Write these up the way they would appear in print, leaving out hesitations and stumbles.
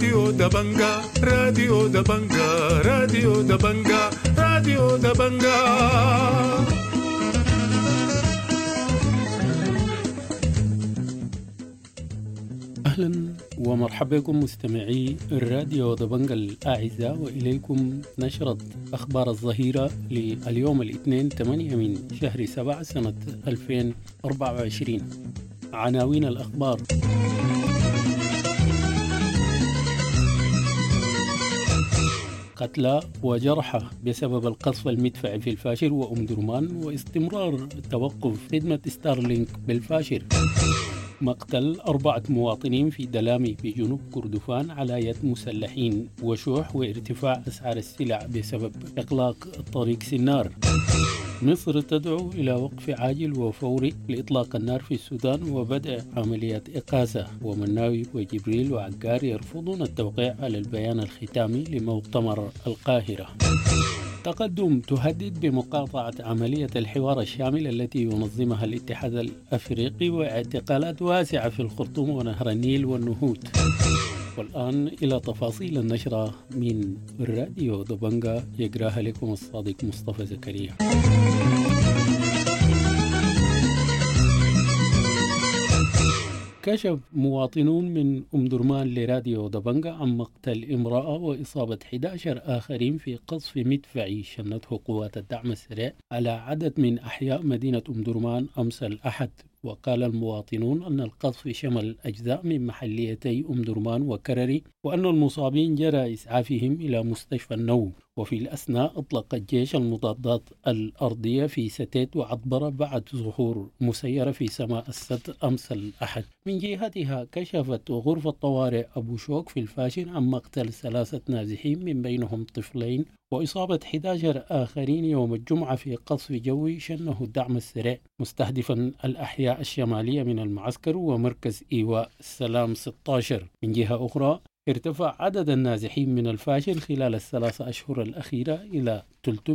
راديو دبنجا راديو دبنجا راديو دبنجا راديو دبنجا. أهلا ومرحبا بكم مستمعي الراديو دبنجا الأعزاء، وإليكم نشرة أخبار الظهيرة لليوم الاثنين 8 من شهر 7 سنة 2024. عناوين الأخبار: قتلى وجرحى بسبب القصف المدفعي في الفاشر وأم درمان، واستمرار توقف خدمة ستارلينك بالفاشر. مقتل 4 مواطنين في دلامي بجنوب كردفان على يد مسلحين، وشوح وارتفاع أسعار السلع بسبب إغلاق طريق سنار. مصر تدعو إلى وقف عاجل وفوري لإطلاق النار في السودان وبدء عمليات إقاصة، ومناوي وجبريل وعقار يرفضون التوقيع على البيان الختامي لمؤتمر القاهرة. تقدم تهدد بمقاطعة عملية الحوار الشامل التي ينظمها الاتحاد الأفريقي، واعتقالات واسعة في الخرطوم ونهر النيل والنهود. والآن إلى تفاصيل النشرة من الراديو دبنجا، يقراها لكم الصادق مصطفى زكريا. كشف مواطنون من أم درمان لراديو دبنجا عن مقتل امرأة وإصابة 11 آخرين في قصف مدفعي شنته قوات الدعم السريع على عدد من أحياء مدينة أم درمان أمس الأحد. وقال المواطنون أن القصف شمل أجزاء من محليتي أم درمان وكرري، وأن المصابين جرى إسعافهم إلى مستشفى النوم. وفي الأثناء أطلق الجيش المضادات الأرضية في ستيت وعطبرة بعد ظهور مسيرة في سماء السد أمس الأحد. من جهتها كشفت غرفة طوارئ أبو شوك في الفاشر عن مقتل 3 نازحين من بينهم طفلين، وإصابة 11 آخرين يوم الجمعة في قصف جوي شنه الدعم السريع مستهدفا الأحياء الشمالية من المعسكر ومركز إيواء السلام 16. من جهة أخرى ارتفع عدد النازحين من الفاشر خلال ال3 أشهر الأخيرة إلى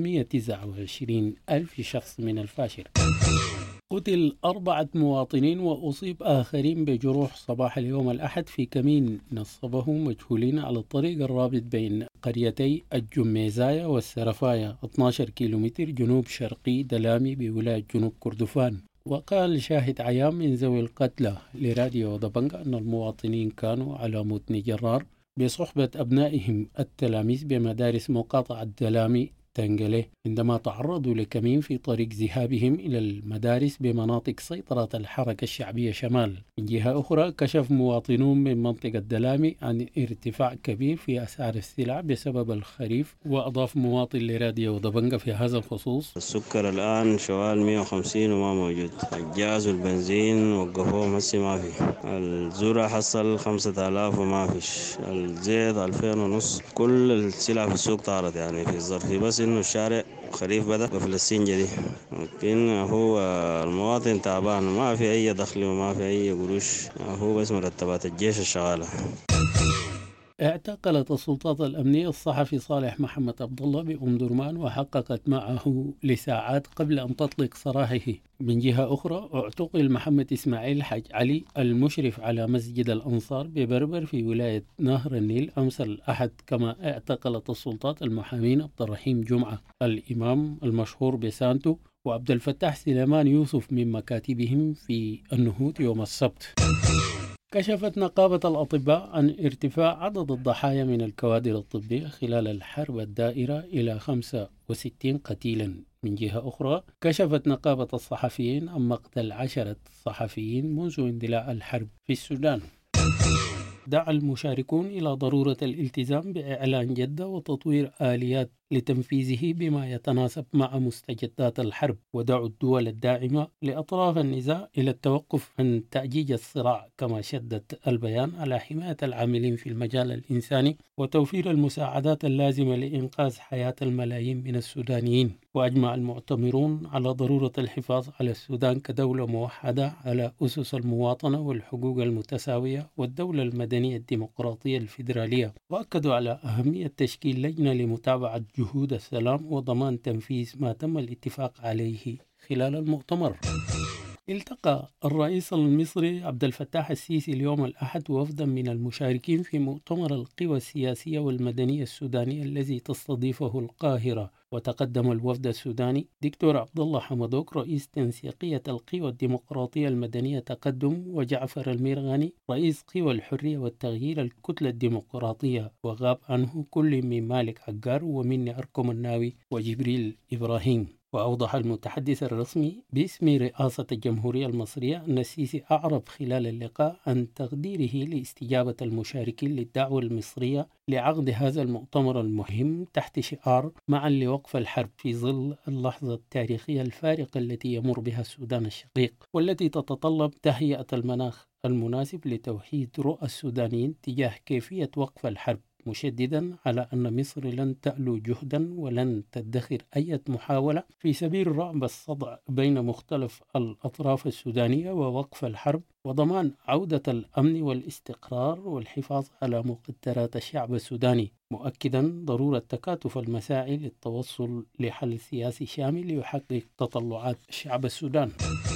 329 ألف شخص من الفاشر. قتل 4 مواطنين وأصيب آخرين بجروح صباح اليوم الأحد في كمين نصبه مجهولين على الطريق الرابط بين قريتي الجميزاية والسرفاية 12 كيلومتر جنوب شرقي دلامي بولاية جنوب كردفان. وقال شاهد عيان من ذوي القتلى لراديو دبنجا أن المواطنين كانوا على متن جرار بصحبة أبنائهم التلاميذ بمدارس مقاطعة دلامي تنقله، عندما تعرضوا لكمين في طريق ذهابهم إلى المدارس بمناطق سيطرة الحركة الشعبية شمال. من جهة أخرى كشف مواطنون من منطقة دلامي عن ارتفاع كبير في أسعار السلع بسبب الخريف. وأضاف مواطن لراديو دبنجا في هذا الخصوص: السكر الآن شوال 150 وما موجود، الجاز والبنزين وقفوهم هسي ما في، الزورة حصل 5000 وما فيش، الزيت 2000 ونص، كل السلع في السوق طارت يعني في الظرف، بس إنه الشارع خريف بدأ وفلسطين جديد، لكن هو المواطن تعبان، ما في أي دخل وما في أي قروش، هو بس مرتبات الجيش الشغالة. اعتقلت السلطات الأمنية الصحفي صالح محمد عبد الله بأم درمان، وحققت معه لساعات قبل أن تطلق سراحه. من جهة أخرى اعتقل محمد إسماعيل حاج علي المشرف على مسجد الأنصار ببربر في ولاية نهر النيل أمس الأحد. كما اعتقلت السلطات المحامين عبد الرحيم جمعة الإمام المشهور بسانتو وعبد الفتاح سليمان يوسف من مكاتبهم في النهود يوم السبت. كشفت نقابة الأطباء عن ارتفاع عدد الضحايا من الكوادر الطبية خلال الحرب الدائرة إلى 65 قتيلا. من جهة أخرى كشفت نقابة الصحفيين عن مقتل 10 صحفيين منذ اندلاع الحرب في السودان. دعا المشاركون إلى ضرورة الالتزام بإعلان جدة وتطوير آليات لتنفيذه بما يتناسب مع مستجدات الحرب، ودعوا الدول الداعمة لأطراف النزاع إلى التوقف عن تأجيج الصراع. كما شدد البيان على حماية العاملين في المجال الإنساني وتوفير المساعدات اللازمة لإنقاذ حياة الملايين من السودانيين. وأجمع المعتمرون على ضرورة الحفاظ على السودان كدولة موحدة على أسس المواطنة والحقوق المتساوية والدولة المدنية الديمقراطية الفيدرالية، وأكدوا على أهمية تشكيل لجنة لمتابعة جهود السلام وضمان تنفيذ ما تم الاتفاق عليه خلال المؤتمر. التقى الرئيس المصري عبد الفتاح السيسي اليوم الأحد وفدا من المشاركين في مؤتمر القوى السياسية والمدنية السودانية الذي تستضيفه القاهرة. وتقدم الوفد السوداني دكتور عبد الله حمدوك رئيس تنسيقية القوى الديمقراطية المدنية تقدم، وجعفر المرغني رئيس قوى الحرية والتغيير الكتلة الديمقراطية، وغاب عنه كل من مالك عقار ومني أركم الناوي وجبريل إبراهيم. وأوضح المتحدث الرسمي باسم رئاسة الجمهورية المصرية أن السيسي أعرب خلال اللقاء عن تقديره لاستجابة المشاركين للدعوة المصرية لعقد هذا المؤتمر المهم تحت شعار معا لوقف الحرب في ظل اللحظة التاريخية الفارقة التي يمر بها السودان الشقيق، والتي تتطلب تهيئة المناخ المناسب لتوحيد رؤى السودانيين تجاه كيفية وقف الحرب، مشددا على أن مصر لن تألو جهدا ولن تدخر أي محاولة في سبيل رعب الصدع بين مختلف الأطراف السودانية ووقف الحرب وضمان عودة الأمن والاستقرار والحفاظ على مقدرات الشعب السوداني، مؤكدا ضرورة تكاتف المساعي للتوصل لحل سياسي شامل يحقق تطلعات شعب السودان.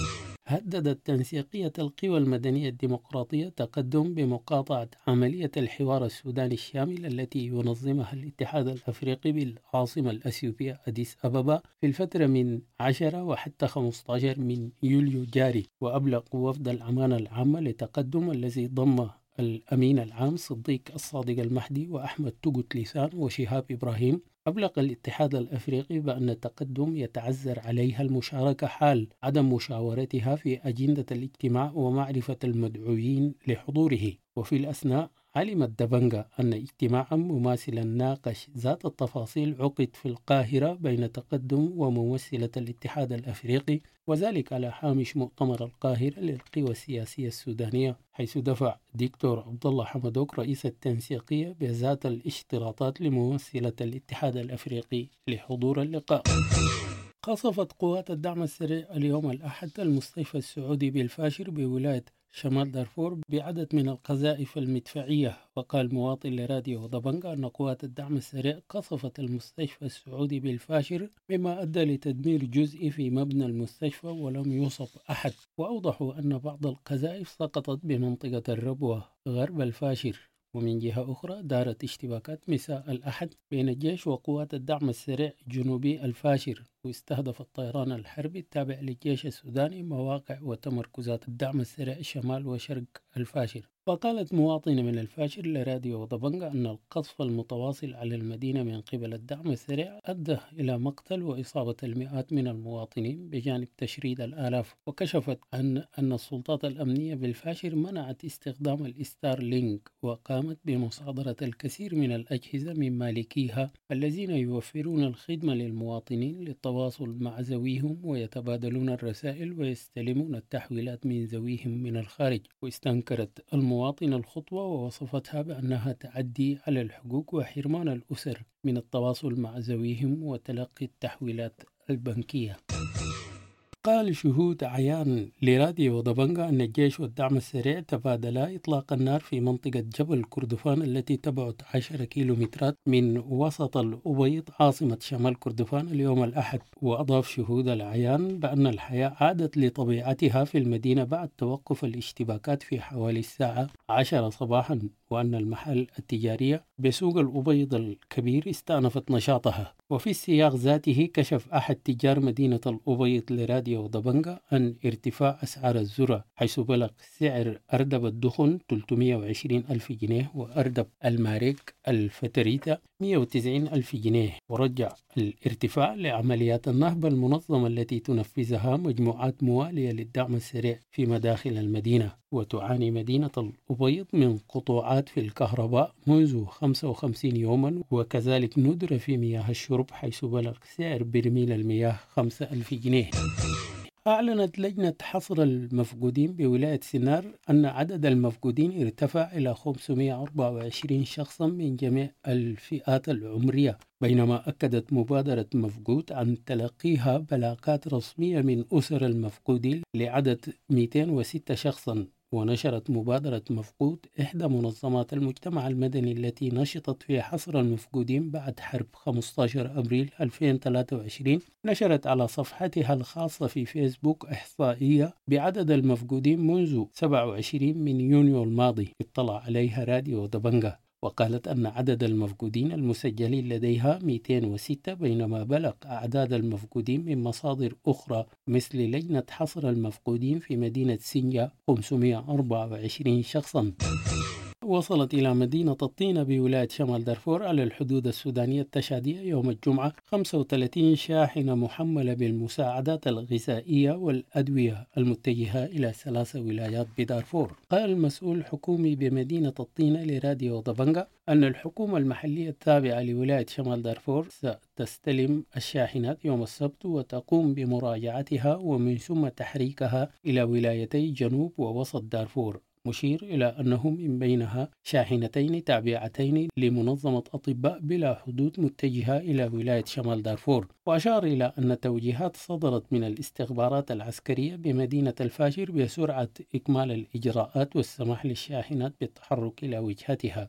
هددت تنسيقية القوى المدنية الديمقراطية تقدم بمقاطعة عملية الحوار السوداني الشامل التي ينظمها الاتحاد الأفريقي بالعاصمة الأثيوبية أديس أبابا في الفترة من 10 وحتى 15 من يوليو جاري. وأبلغ وفد الأمانة العامة لتقدم الذي ضم الأمين العام صديق الصادق المهدي وأحمد توغوت لسان وشهاب إبراهيم، أبلغ الاتحاد الأفريقي بأن التقدم يتعذر عليها المشاركة حال عدم مشاورتها في أجندة الاجتماع ومعرفة المدعوين لحضوره. وفي الأثناء علمت دبنجا أن اجتماعا مماثلا ناقش ذات التفاصيل عقد في القاهرة بين تقدم وممثلة الاتحاد الأفريقي، وذلك على هامش مؤتمر القاهرة للقوى السياسية السودانية، حيث دفع دكتور عبد الله حمدوك رئيس التنسيقية بذات الاشتراطات لممثلة الاتحاد الأفريقي لحضور اللقاء. قصفت قوات الدعم السريع اليوم الأحد المستشفى السعودي بالفاشر بولاية شمال دارفور بعدد من القذائف المدفعية. وقال مواطن لراديو ضبنجة أن قوات الدعم السريع قصفت المستشفى السعودي بالفاشر مما أدى لتدمير جزئي في مبنى المستشفى ولم يصب أحد. وأوضحوا أن بعض القذائف سقطت بمنطقة الربوة غرب الفاشر. ومن جهة أخرى دارت اشتباكات مساء الأحد بين الجيش وقوات الدعم السريع جنوبي الفاشر، واستهدف الطيران الحربي التابع للجيش السوداني مواقع وتمركزات الدعم السريع شمال وشرق الفاشر. وقالت مواطنة من الفاشر لراديو ضبنجة أن القصف المتواصل على المدينة من قبل الدعم السريع أدى إلى مقتل وإصابة المئات من المواطنين بجانب تشريد الآلاف. وكشفت أن السلطات الأمنية بالفاشر منعت استخدام الستارلينك وقامت بمصادرة الكثير من الأجهزة من مالكيها الذين يوفرون الخدمة للمواطنين للتواصل مع ذويهم ويتبادلون الرسائل ويستلمون التحويلات من ذويهم من الخارج. واستنكرت المواطن الخطوة ووصفتها بأنها تعدي على الحقوق وحرمان الأسر من التواصل مع ذويهم وتلقي التحويلات البنكية. قال شهود عيان لراديو ضبنجة أن الجيش والدعم السريع تبادلا إطلاق النار في منطقة جبل كردفان التي تبعد 10 كيلومترات من وسط الأبيض عاصمة شمال كردفان اليوم الأحد. وأضاف شهود العيان بأن الحياة عادت لطبيعتها في المدينة بعد توقف الاشتباكات في حوالي الساعة 10 صباحا، وأن المحال التجارية بسوق الأبيض الكبير استأنفت نشاطها. وفي السياق ذاته كشف أحد تجار مدينة الأبيض لراديو ضبنجة عن ارتفاع أسعار الذرة، حيث بلغ سعر أردب الدخن 320 ألف جنيه وأردب الماريك الفتريتا 190 ألف جنيه. ورجع الارتفاع لعمليات النهب المنظمة التي تنفذها مجموعات موالية للدعم السريع في مداخل المدينة. وتعاني مدينة الأبيض من قطوعات في الكهرباء منذ 55 يوما، وكذلك ندرة في مياه الشرب حيث بلغ سعر برميل المياه 5,000 جنيه. أعلنت لجنة حصر المفقودين بولاية سينار أن عدد المفقودين ارتفع إلى 524 شخصا من جميع الفئات العمرية، بينما أكدت مبادرة مفقود عن تلقيها بلاغات رسمية من أسر المفقودين لعدد 206 شخصا ونشرت مبادرة مفقود إحدى منظمات المجتمع المدني التي نشطت في حصر المفقودين بعد حرب 15 أبريل 2023. نشرت على صفحتها الخاصة في فيسبوك إحصائية بعدد المفقودين منذ 27 من يونيو الماضي اطلع عليها راديو دبنجة، وقالت أن عدد المفقودين المسجلين لديها 206، بينما بلغ أعداد المفقودين من مصادر أخرى مثل لجنة حصر المفقودين في مدينة سينجا 524 شخصا. وصلت إلى مدينة الطينة بولاية شمال دارفور على الحدود السودانية التشادية يوم الجمعة 35 شاحنة محملة بالمساعدات الغذائية والأدوية المتجهة إلى 3 ولايات بدارفور. قال المسؤول الحكومي بمدينة الطينة لراديو دبنجة أن الحكومة المحلية التابعة لولاية شمال دارفور ستستلم الشاحنات يوم السبت وتقوم بمراجعتها ومن ثم تحريكها إلى ولايتي جنوب ووسط دارفور، مشير إلى أنه من بينها شاحنتين تابعتين لمنظمة أطباء بلا حدود متجهة إلى ولاية شمال دارفور. وأشار إلى أن توجيهات صدرت من الاستخبارات العسكرية بمدينة الفاشر بسرعة إكمال الإجراءات والسماح للشاحنات بالتحرك إلى وجهتها.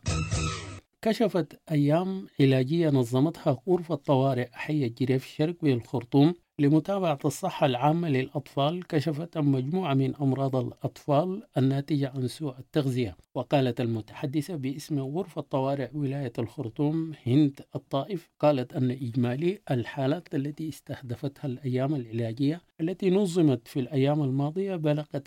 كشفت أيام علاجية نظمتها غرفة طوارئ حي الجريف الشرق بالخرطوم لمتابعة الصحة العامة للأطفال، كشفت عن مجموعة من أمراض الأطفال الناتجة عن سوء التغذية. وقالت المتحدثة باسم غرفة طوارئ ولاية الخرطوم هند الطائف، قالت أن إجمالي الحالات التي استهدفتها الأيام العلاجية التي نظمت في الأيام الماضية بلغت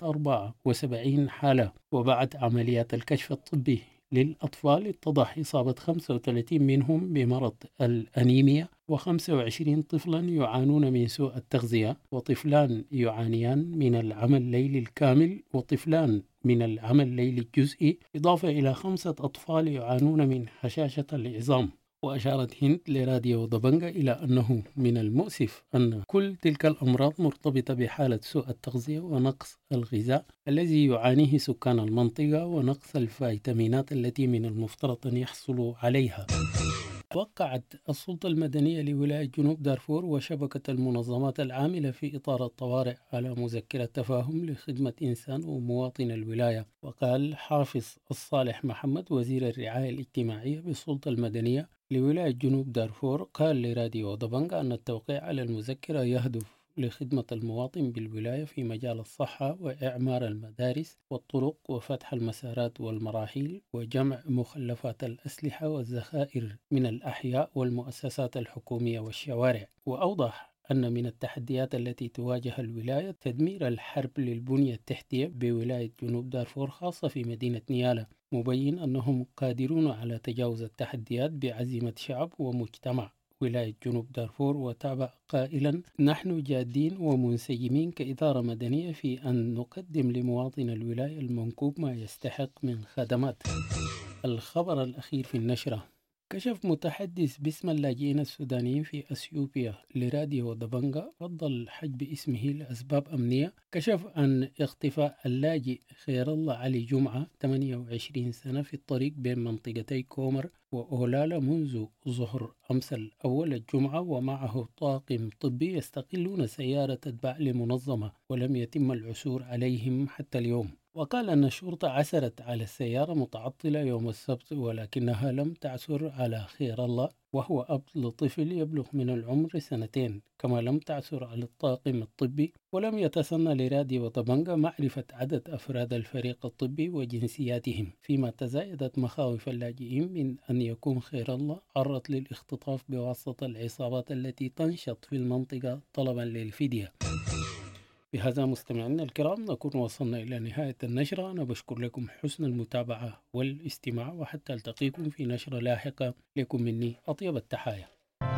74 حالة. وبعد عمليات الكشف الطبي للأطفال اتضح إصابة 35 منهم بمرض الأنيميا، و25 طفلا يعانون من سوء التغذية، وطفلان يعانيان من العمى الليلي الكامل، وطفلان من العمى الليلي الجزئي، إضافة إلى 5 أطفال يعانون من هشاشة العظام. وأشارت هند لراديو دبنجة إلى أنه من المؤسف أن كل تلك الأمراض مرتبطة بحالة سوء التغذية ونقص الغذاء الذي يعانيه سكان المنطقة، ونقص الفيتامينات التي من المفترض أن يحصلوا عليها. وقعت السلطة المدنية لولاية جنوب دارفور وشبكة المنظمات العاملة في إطار الطوارئ على مذكرة تفاهم لخدمة إنسان ومواطن الولاية. وقال حافظ الصالح محمد وزير الرعاية الاجتماعية بالسلطة المدنية لولاية جنوب دارفور قال لراديو دبنجة أن التوقيع على المذكرة يهدف لخدمة المواطن بالولاية في مجال الصحة وإعمار المدارس والطرق وفتح المسارات والمراحل وجمع مخلفات الأسلحة والذخائر من الأحياء والمؤسسات الحكومية والشوارع. وأوضح أن من التحديات التي تواجه الولاية تدمير الحرب للبنية التحتية بولاية جنوب دارفور خاصة في مدينة نيالا، مبين أنهم قادرون على تجاوز التحديات بعزيمة شعب ومجتمع ولاية جنوب دارفور. وتابع قائلا نحن جادين ومنسجمين كإدارة مدنية في أن نقدم لمواطن الولاية المنكوب ما يستحق من خدمات. الخبر الأخير في النشرة، كشف متحدث باسم اللاجئين السودانيين في أثيوبيا لراديو دبنجة فضل حجب اسمه لأسباب أمنية، كشف عن اختفاء اللاجئ خير الله علي جمعة 28 سنة في الطريق بين منطقتي كومر وأولالا منذ ظهر أمس الأول الجمعة، ومعه طاقم طبي يستقلون سيارة تتبع لمنظمة، ولم يتم العثور عليهم حتى اليوم. وقال أن الشرطة عثرت على السيارة متعطلة يوم السبت ولكنها لم تعثر على خير الله وهو أب لطفل يبلغ من العمر 2، كما لم تعثر على الطاقم الطبي. ولم يتسنى لراديو دبنجة معرفة عدد أفراد الفريق الطبي وجنسياتهم، فيما تزايدت مخاوف اللاجئين من أن يكون خير الله عرض للاختطاف بواسطة العصابات التي تنشط في المنطقة طلبا للفدية. بهذا مستمعينا الكرام نكون وصلنا إلى نهاية النشرة. أنا بشكر لكم حسن المتابعة والاستماع، وحتى ألتقيكم في نشرة لاحقة. لكم مني أطيب التحايا.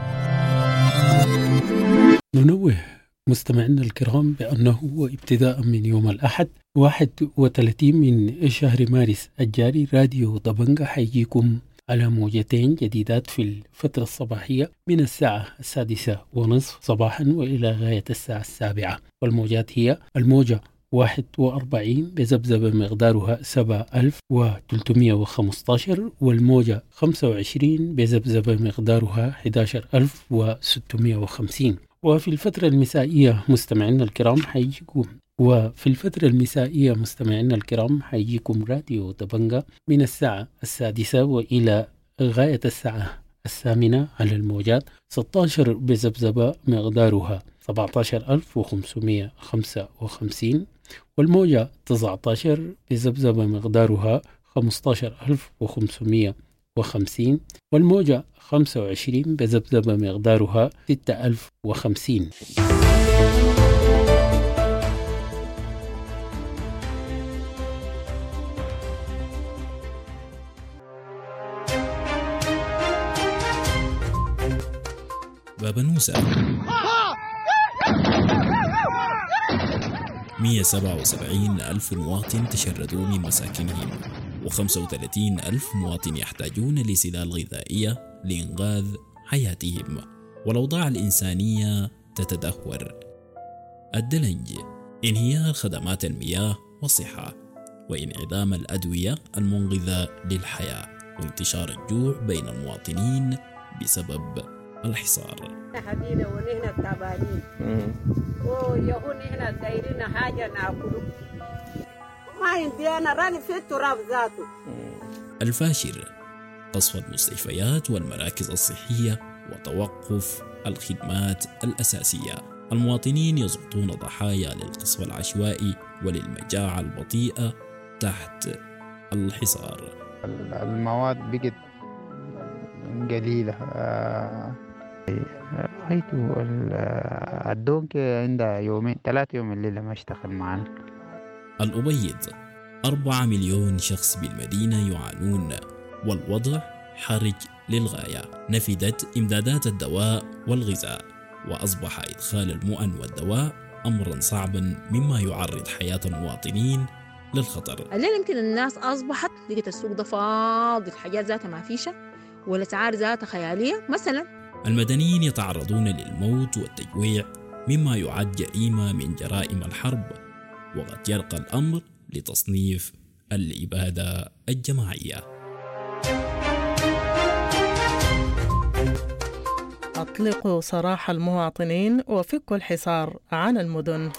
ننوه مستمعينا الكرام بأنه ابتداء من يوم الأحد 31 من شهر مارس الجاري راديو دبنجة حيجيكم على موجتين جديدات في الفترة الصباحية من الساعة 6:30 صباحا وإلى غاية الساعة 7. والموجات هي الموجة 41 بذبذبة مقدارها 7315، والموجة 25 بذبذبة مقدارها 11650. وفي الفترة المسائية مستمعينا الكرام حيجيكم وفي الفترة المسائية مستمعينا الكرام حيجيكم راديو دبنجة من الساعة 6 وإلى غاية الساعة 8 على الموجات 16 بذبذبة مقدارها 17555، والموجة 19 بذبذبة مقدارها 15550، والموجة 25 بذبذبة مقدارها 6050. باب نوسة 177 ألف مواطن تشردوا من مساكنهم، و35 ألف مواطن يحتاجون لسلال غذائية لإنقاذ حياتهم، والأوضاع الإنسانية تتدهور. الدلنج، انهيار خدمات المياه والصحة، وانعدام الأدوية المنقذة للحياة، وانتشار الجوع بين المواطنين بسبب الحصار. حدينا ونحن التعبانين ويهون نحن دايرين حاجة ناكله ما عندي أنا راني في التراب ذاته. الفاشر، قصف المستشفيات والمراكز الصحية وتوقف الخدمات الأساسية. المواطنين يسقطون ضحايا للقصف العشوائي وللمجاعة البطيئة تحت الحصار. المواد بقت قليلة. رأيته الدونك عندها 2-3 يوم الليلة ما اشتغل معنا. الأبيض، 4 مليون شخص بالمدينة يعانون، والوضع حرج للغاية. نفدت إمدادات الدواء والغذاء، وأصبح إدخال المؤن والدواء أمرا صعبا مما يعرض حياة المواطنين للخطر. الليل يمكن الناس أصبحت لقيت السوق ده فاضي، الحاجات ذاتها ما فيشة، والأسعار ذاتها خيالية. مثلا المدنيين يتعرضون للموت والتجويع مما يعد جريمة من جرائم الحرب، وقد يرقى الأمر لتصنيف الإبادة الجماعية. أطلقوا سراح المواطنين وفكوا الحصار عن المدن.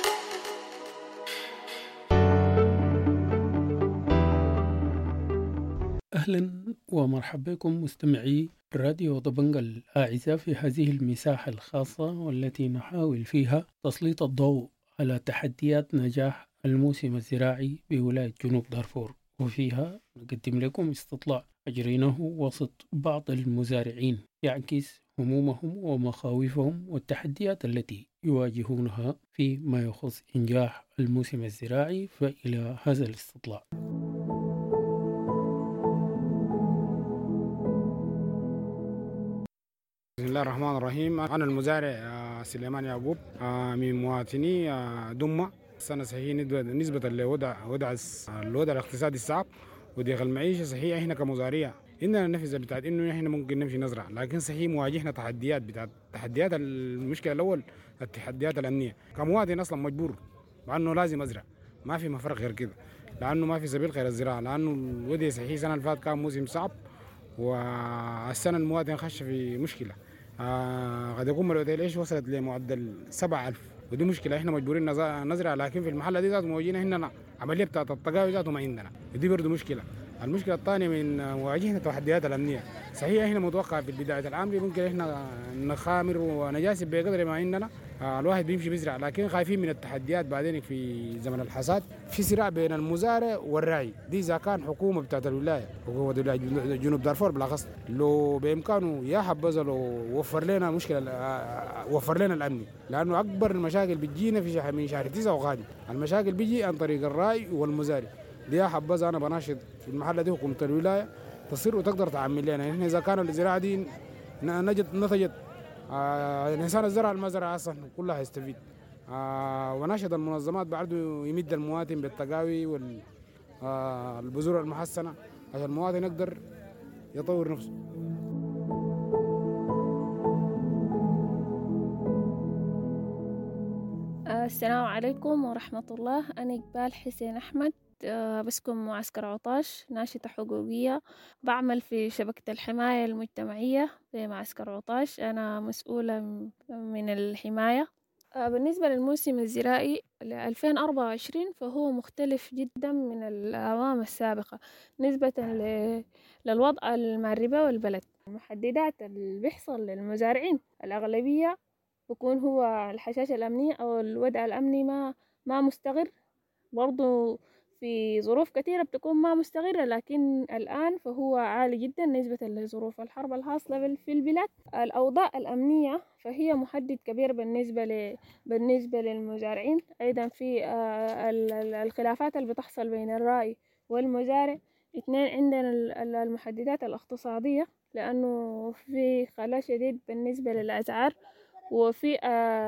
أهلا ومرحبا بكم مستمعي راديو دبنجة الأعزاء في هذه المساحة الخاصة، والتي نحاول فيها تسليط الضوء على تحديات نجاح الموسم الزراعي بولاية جنوب دارفور، وفيها نقدم لكم استطلاع أجريناه وسط بعض المزارعين يعكس همومهم ومخاوفهم والتحديات التي يواجهونها فيما يخص إنجاح الموسم الزراعي. فإلى هذا الاستطلاع. بسم الله الرحمن الرحيم. أنا المزارع سليمان يعقوب من مواطني دمة. السنة صحيح نسبة الوضع الاقتصادي الصعب وضيق المعيشة. صحيح احنا كمزارعين عندنا النفذة بتاعت انه احنا ممكن نمشي نزرع، لكن صحيح مواجهنا تحديات المشكلة الأول التحديات الأمنية. كمواطن أصلا مجبور بأنه لازم أزرع، ما في مفرق غير كده، لأنه ما في سبيل غير الزراعة، لأنه الوضع صحيح السنة اللي فاتت كان موسم صعب، والسنة المواطن خش في مشكلة. قد يكون ملوثة العيش وصلت لمعدل 7000، ودي مشكلة احنا مجبورين نزرع، لكن في المحل دي ذاته موجودين هنا عملية بتاعت التقاوي ذاته ما عندنا، ودي برضه مشكلة. المشكلة الثانية من مواجهنا التحديات الأمنية. صحيح احنا متوقع في بداية العام دي ممكن احنا نخامر ونجاسب بقدر ما عندنا، الواحد بيمشي بيزرع، لكن خايفين من التحديات بعدين في زمن الحصاد. في صراع بين المزارع والراعي، دي إذا كان حكومة بتاعت الولاية، حكومة ولاية جنوب دارفور بالأخص، لو بإمكانه يا حبذا لو وفر لنا وفر لنا الأمن، لأنه أكبر المشاكل بتجينا في من شهر 9 وغادي. المشاكل بيجي عن طريق الراعي والمزارع. دي يا حبذا أنا بناشد في المحلة دي حكومة الولاية تصير وتقدر تعمل لنا. يعني إحنا إذا كان الزراعة دي نتجت الإنسان الزرع المزرعة أصلا كلها هيستفيد. وناشد المنظمات بعده يمد المواطن بالتقاوي والبذور المحسنة عشان المواطن يقدر يطور نفسه. السلام عليكم ورحمة الله. أنا إقبال حسين أحمد، بسكن معسكر عطاش، ناشطة حقوقية، بعمل في شبكة الحماية المجتمعية في معسكر عطاش. أنا مسؤولة من الحماية. بالنسبة للموسم الزراعي 2024 فهو مختلف جدا من الأعوام السابقة نسبة للوضع مع الربا والبلد. المحددات اللي بيحصل للمزارعين الأغلبية بيكون هو الحشاشة الأمنية أو الوضع الأمني ما مستقر، برضو في ظروف كثيرة بتكون ما مستقرة، لكن الآن فهو عالي جدا نسبة لظروف الحرب الحاصلة في البلاد. الأوضاع الأمنية فهي محدد كبير بالنسبة للمزارعين. أيضا في الخلافات اللي بتحصل بين الراعي والمزارع. اثنين، عندنا المحددات الاقتصادية لأنه في خلل شديد بالنسبة للأسعار، وفي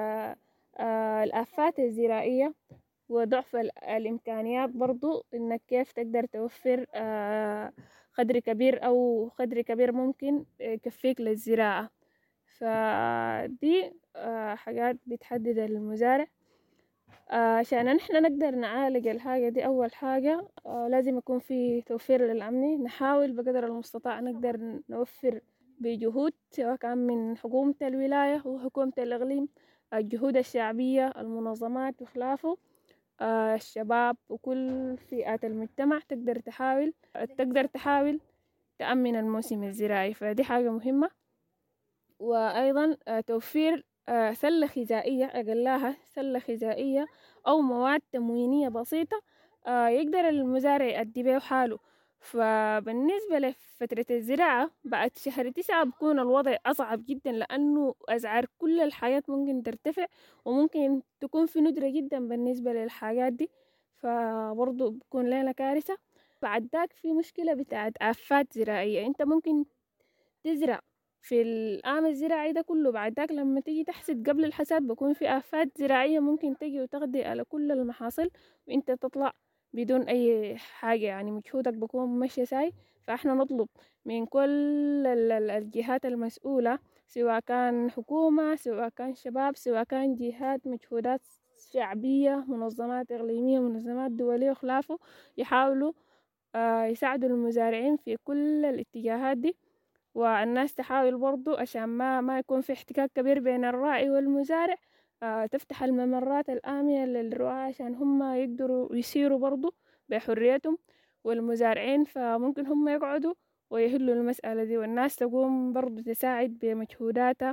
الآفات الزراعية وضعف الإمكانيات، برضو إنك كيف تقدر توفر قدر كبير أو قدر كبير ممكن يكفيك للزراعة. فدي حاجات بتحدد المزارع. عشان نحن نقدر نعالج الحاجة دي، أول حاجة لازم يكون في توفير للأمن. نحاول بقدر المستطاع نقدر نوفر بجهود، سواء كان من حكومة الولاية وحكومة الإقليم، الجهود الشعبية، المنظمات وخلافه، الشباب وكل فئات المجتمع تقدر تحاول تأمن الموسم الزراعي. فدي حاجة مهمة. وأيضا توفير سلة غذائية، أقلها سلة غذائية أو مواد تموينية بسيطة يقدر المزارع يؤدي بها حاله. فبالنسبة لفترة الزراعة بعد شهر 9 بكون الوضع أصعب جدا، لأنه أسعار كل الحاجات ممكن ترتفع وممكن تكون في ندرة جدا بالنسبة للحاجات دي، فبرضو بكون لنا كارثة. بعد ذاك في مشكلة بتاعت آفات زراعية. انت ممكن تزرع في العام الزراعي ده كله، بعد ذاك لما تيجي تحصد قبل الحصاد بكون في آفات زراعية ممكن تجي وتقضي على كل المحاصيل وانت تطلع بدون أي حاجة، يعني مجهودك بكون ماشي ساي. فإحنا نطلب من كل الجهات المسؤولة، سواء كان حكومة، سواء كان شباب، سواء كان جهات مجهودات شعبية، منظمات إقليمية، منظمات دولية وخلافه، يحاولوا يساعدوا المزارعين في كل الاتجاهات دي. والناس تحاول برضو عشان ما يكون في احتكاك كبير بين الراعي والمزارع، تفتح الممرات الآمنة للرعاة عشان هم يقدروا يسيروا برضو بحريتهم، والمزارعين فممكن هم يقعدوا ويهلوا المسألة دي، والناس تقوم برضو تساعد بمجهوداتها.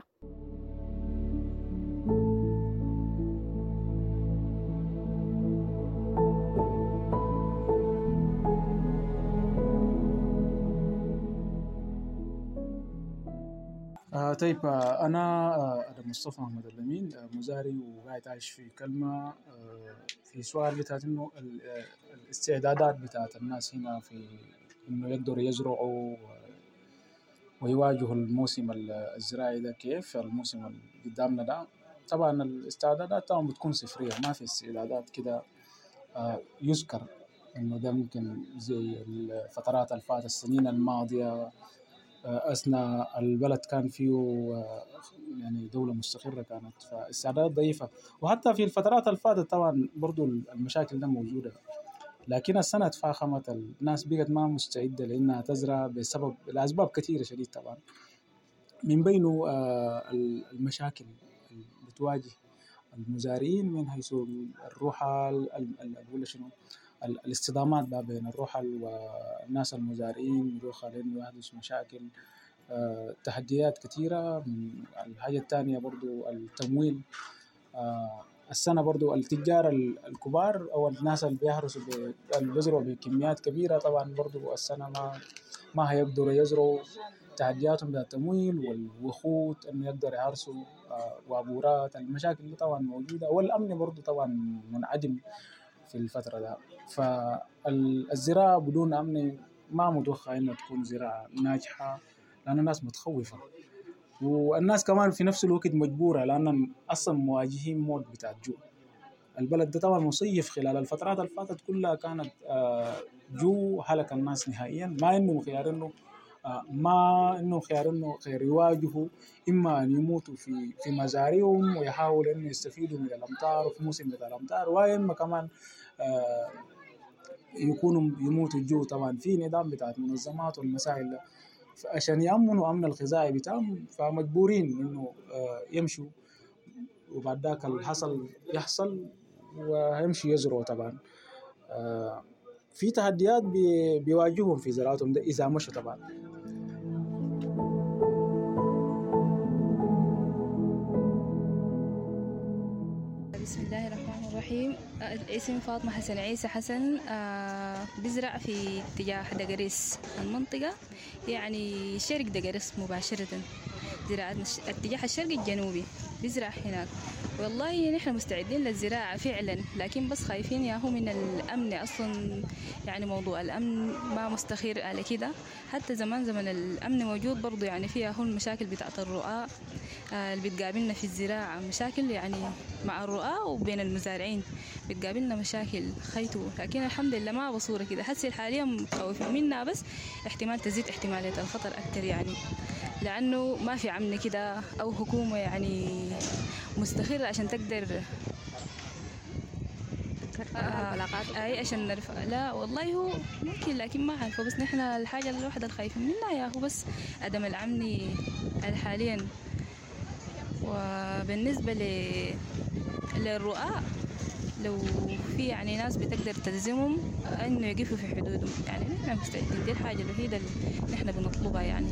طيب أنا مصطفى محمد الأمين، مزاري وقاعد عايش في كلمة. في سؤال بتاعت إنه الاستعدادات بتاعت الناس هنا في إنه يقدروا يزرعوا ويواجهوا الموسم الزراعي ده كيف الموسم اللي قدامنا ده. طبعا الاستعدادات طبعا بتكون صفرية، ما في استعدادات كده يذكر إنه ده ممكن زي الفترات الفاتت السنين الماضية أثناء البلد كان فيه يعني دولة مستقرة كانت، فاستعدادات ضعيفة. وحتى في الفترات الفاتت طبعا برضو المشاكل ده موجودة، لكن السنة تفاقمت، الناس بقت ما مستعدة لأنها تزرع لأسباب كثيرة شديد طبعا، من بينه المشاكل اللي بتواجه المزارعين من حيث الروحة الاصطدامات بين الرحل والناس المزارعين يدوخوا لأنه يحدث مشاكل، تحديات كثيرة. من الحاجة الثانية برضو التمويل. السنة برضو التجار الكبار أو الناس اللي بيحرسوا اللي بيزرعوا بكميات كبيرة طبعا برضو السنة ما هيقدروا يزرعوا، تحدياتهم ده التمويل والوخوت إنه يقدر يحرسوا وابورات. المشاكل دي طبعا موجودة، والأمن برضو طبعا منعدم في الفترة ده. فالزراعة بدون أمن ما متوقع إنها تكون زراعة ناجحة، لأن الناس متخوفة، والناس كمان في نفس الوقت مجبورة لأن أصلا مواجهين موت بتاع الجوع. البلد ده طبعا مصيف خلال الفترات اللي فاتت كلها كانت جو هلك الناس نهائيا، ما إنه خيار إنه خير يواجهوا إما أن يموتوا في مزارعهم ويحاولوا إنه يستفيدوا من الأمطار في موسم بتاع الأمطار، وإما كمان يكونوا يموتوا الجو. طبعا في نظام بتاعت منظمات والمسائل عشان يأمنوا أمن الغذائي بتاعهم، فمجبورين إنه يمشوا، وبعد ذاك الحصل يحصل وهيمشي يزرعوا طبعا. في تحديات بيواجههم في زراعتهم ده إذا مشوا طبعا. بسم الله الرحمن الرحيم. الاسم فاطمة حسن عيسى حسن. بزرع في اتجاه دقريس المنطقة، يعني شرق دقريس مباشرة، زراعة اتجاه الشرق الجنوبي بزرع هناك. والله نحن مستعدين للزراعة فعلا، لكن بس خايفين ياهو من الأمن أصلا، يعني موضوع الأمن ما مستخير على كده. حتى زمان الأمن موجود برضو، يعني فيها هو المشاكل بتاعت الرعاة اللي بتقابلنا في الزراعة، مشاكل يعني مع الرعاة وبين المزارعين بتقابلنا مشاكل خيتو. لكن الحمد لله ما بصورة كده. حسي حاليا مخوفين منها، بس احتمال تزيد احتمالية الخطر أكتر، يعني لأنه ما في أمن كده أو حكومة يعني مستقرة عشان تقدر أي عشان نرفع. لا والله هو ممكن، لكن ما عارفة. بس نحن الحاجة الوحدة الخايفة منها يا هو بس عدم الأمن حاليا. وبالنسبة للرؤاء، لو في يعني ناس بتقدر تلزمهم انه يقفوا في حدودهم، يعني نحن مستعدين. دي الحاجة الوحيدة اللي نحن بنطلبها يعني.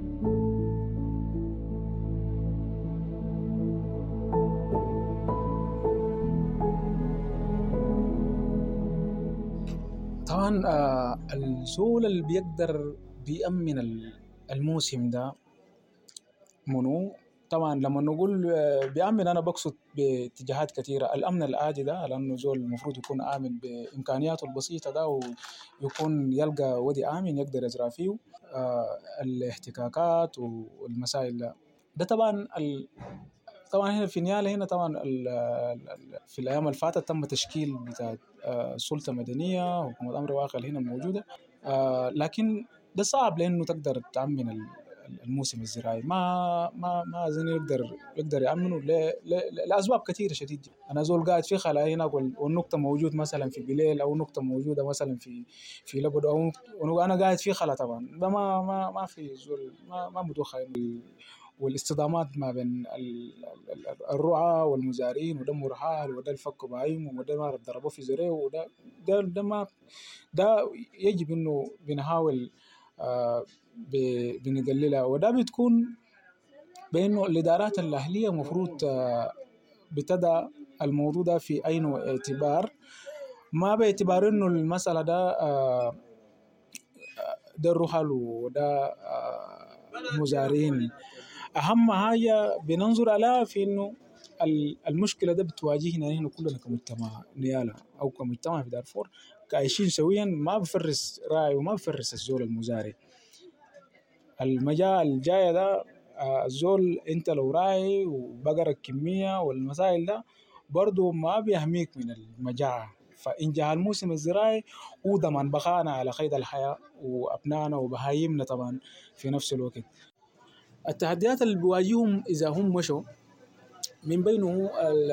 طبعا الزول اللي بيقدر بيأمن الموسم ده منو؟ طبعا لما نقول بيأمن أنا بقصد باتجاهات كثيرة. الأمن العادي ده، لأنه زول المفروض يكون آمن بإمكانياته البسيطة ده، ويكون يلقى ودي آمن يقدر يزرع فيه. الاحتكاكات والمسائل ده طبعا طبعا هنا في نيالا هنا طبعا في الأيام اللي فاتت تم تشكيل بتاع سلطة مدنية وحكومة أمر واقع هنا موجودة. لكن ده صعب لأنه تقدر تأمن الموسم الزراعي. ما أظن يقدر يأمنه لأسباب كثيرة شديد. أنا زول قاعد في خلا هنا، والنقطة موجود مثلا في بليل، أو نقطة موجودة مثلا في لبد، أو أنا قاعد في خلا. طبعا ده ما في زول ما متوقع. والاصطدامات ما بين الرعاة والمزارعين، وده مرحال، وده الفك بايم، وده ما ضربوه في زريه، وده ده يجب إنه بنحاول بنقللها. وده بتكون بأنه الإدارات الأهلية مفروض بتدع الموضوع ده في عين اعتبار، ما باعتبار إنه المسألة ده الرحل وده مزارعين. أهم حاجة بننظر عليها في إنه المشكلة ده بتواجهنا هنا كلنا كمجتمع نيالا أو كمجتمع في دارفور، كعايشين سويا. ما بفرس راعي وما بفرس الزول المزارع. المجال الجاية ده الزول انت لو راعي وبقرك كمية والمسائل ده برضو ما بيهميك من المجاعة. فإن جاء الموسم الزراعي وضمان بقانا على قيد الحياة، وأبنائنا وبهايمنا طبعا في نفس الوقت. التحديات اللي بيواجههم إذا هم مشوا من بينه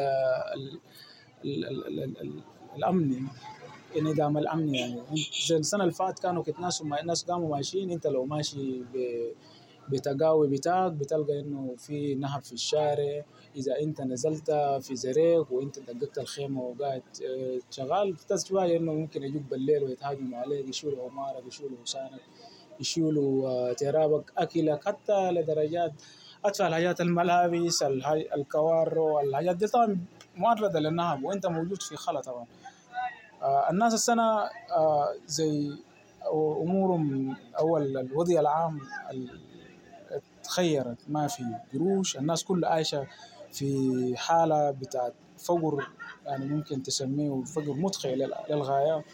الأمن، النظام الأمني. يعني زي السنة اللي فات كانوا الناس قاموا ماشيين. انت لو ماشي بتقاوي بتاعك بتلقى انه في نهب في الشارع. اذا انت نزلت في زريق وانت دققت الخيمة وقاعد شغال تتواجه انه ممكن يجوك بالليل ويتهاجموا عليك، يشيلوا عمارك، يشيلوا حسانك، يشيلوا ترابك، أكلك، حتى لدرجات أدفع الحاجات، الملابس، الكوارو، الحاجات دي طبعا معرضة للنهب وانت موجود في خلا. طبعا الناس السنة زي أمورهم أول الوضع العام تخيرت، ما في قروش، الناس كلها عايشة في حالة بتاعت فقر، يعني ممكن تسميه فقر مدخل للغاية.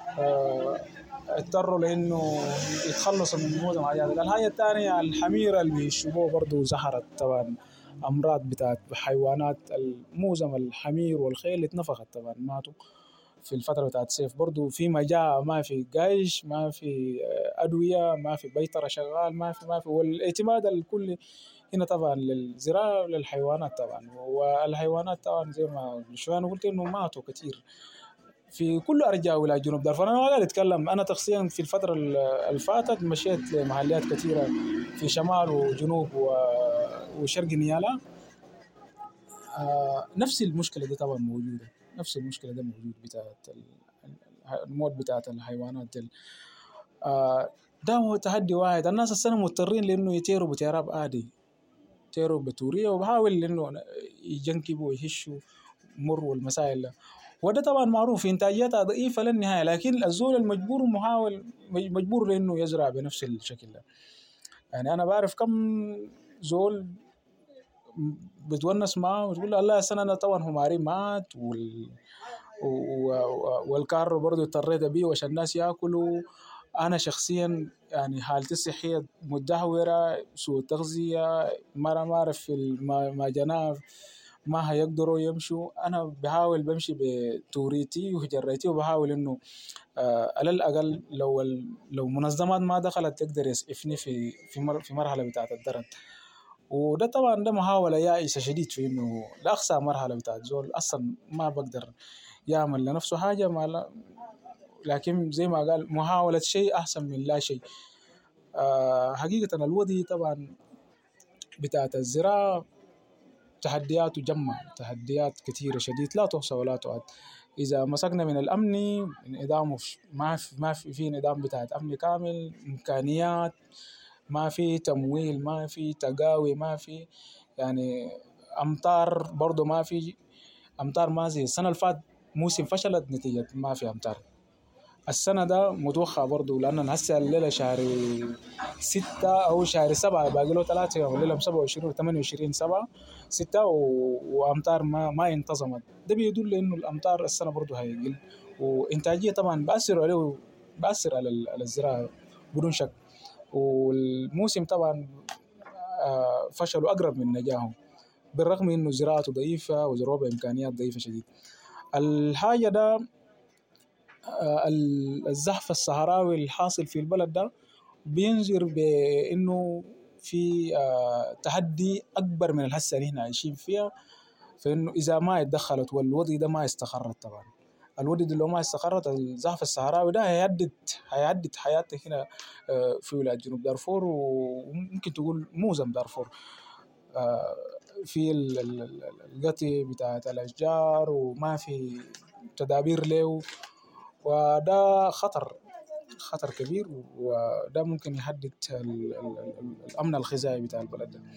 اضطروا لأنه يتخلصوا من موضوع الحاجات. الحاجة الثانية الحميرة اللي بيشبوه برضو ظهرت طبعا أمراض بتاعت حيوانات. الموزم الحمير والخيل اللي اتنفخت طبعا ماتوا في الفترة بتاعت الصيف. برضو في مجاعة، ما في قايش، ما في أدوية، ما في بيطرة شغال، ما في والاعتماد الكل هنا طبعا للزراعة وللحيوانات طبعا. والحيوانات طبعا زي ما شوية أنا قلت إنه ماتوا كتير في كل أرجاء ولاية جنوب دارفور. أنا ما قاعد أتكلم، أنا شخصيا في الفترة اللي فاتت مشيت لمحليات كثيرة في شمال وجنوب وشرق نيالا. نفس المشكلة دي طبعا موجودة، نفس المشكلة ده موجود بتاعت الموت بتاعت الحيوانات ده هو تحدي واحد. الناس السنة مضطرين لأنه يطيروا بتيراب عادي، يطيروا بتورية وبحاول لأنه يجنكبوا ويهشوا مر والمسائل ده. وده طبعا معروف إنتاجيتها ضعيفة للنهاية، لكن الزول المجبور مجبور لأنه يزرع بنفس الشكل ده. يعني أنا بعرف كم زول بتونس معه وتقول له الله السنة أنا طبعا هماري مات والكارو برضو اضطريت بيه وعشان الناس يأكلوا. أنا شخصيا يعني حالتي الصحية متدهورة، سوء تغذية، ما أعرف ما جناف ما هيقدروا يمشوا. أنا بحاول بمشي بتوريتي وجريتي وبحاول إنه على الأقل لو منظمات ما دخلت تقدر يسعفني في مرحلة بتاعت الدرن. وده طبعا ده محاولة يائسة شديد في إنه لأقصى مرحلة بتاعت زول أصلا ما بقدر يعمل لنفسه حاجة لكن زي ما قال محاولة شيء أحسن من لا شيء. حقيقة الوضع طبعا بتاعت الزراعة تحديات جمة، تحديات كثيرة شديد لا تحصى ولا تعد. إذا مسكنا من الأمن نظام ما في نظام بتاعت أمن كامل، إمكانيات ما في، تمويل ما في، تقاوي ما في، يعني أمطار برضو ما في. أمطار ما زي السنة الفات موسم فشلت نتيجة ما في أمطار. السنة ده متوقع برضو لأننا هسه الليلة شهر 6 أو شهر 7 باقي له 3 يوم، الليلة 27 و 28 7/6 وأمطار ما انتظمت. ده بيدل إنه الأمطار السنة برضو هيقل، وإنتاجية طبعا بأثر على الزراعة بدون شك. والموسم طبعا فشلوا أقرب من نجاحهم بالرغم إنه زراعته ضعيفة وزراعة بإمكانيات ضعيفة شديد. الحاجة ده الزحف الصحراوي الحاصل في البلد ده بينذر بأنه في تحدي أكبر من الهسة اللي احنا عايشين فيها. فإنه إذا ما اتدخلت والوضع ده ما استقرت، طبعا الوضع ده لو ما استقرت الزحف الصحراوي ده هيهدد حياتنا هنا في ولاية جنوب دارفور، وممكن تقول موزم دارفور في القطع بتاعت الأشجار وما في تدابير له. وده خطر كبير، وده ممكن يهدد الأمن الغذائي بتاع البلد ده.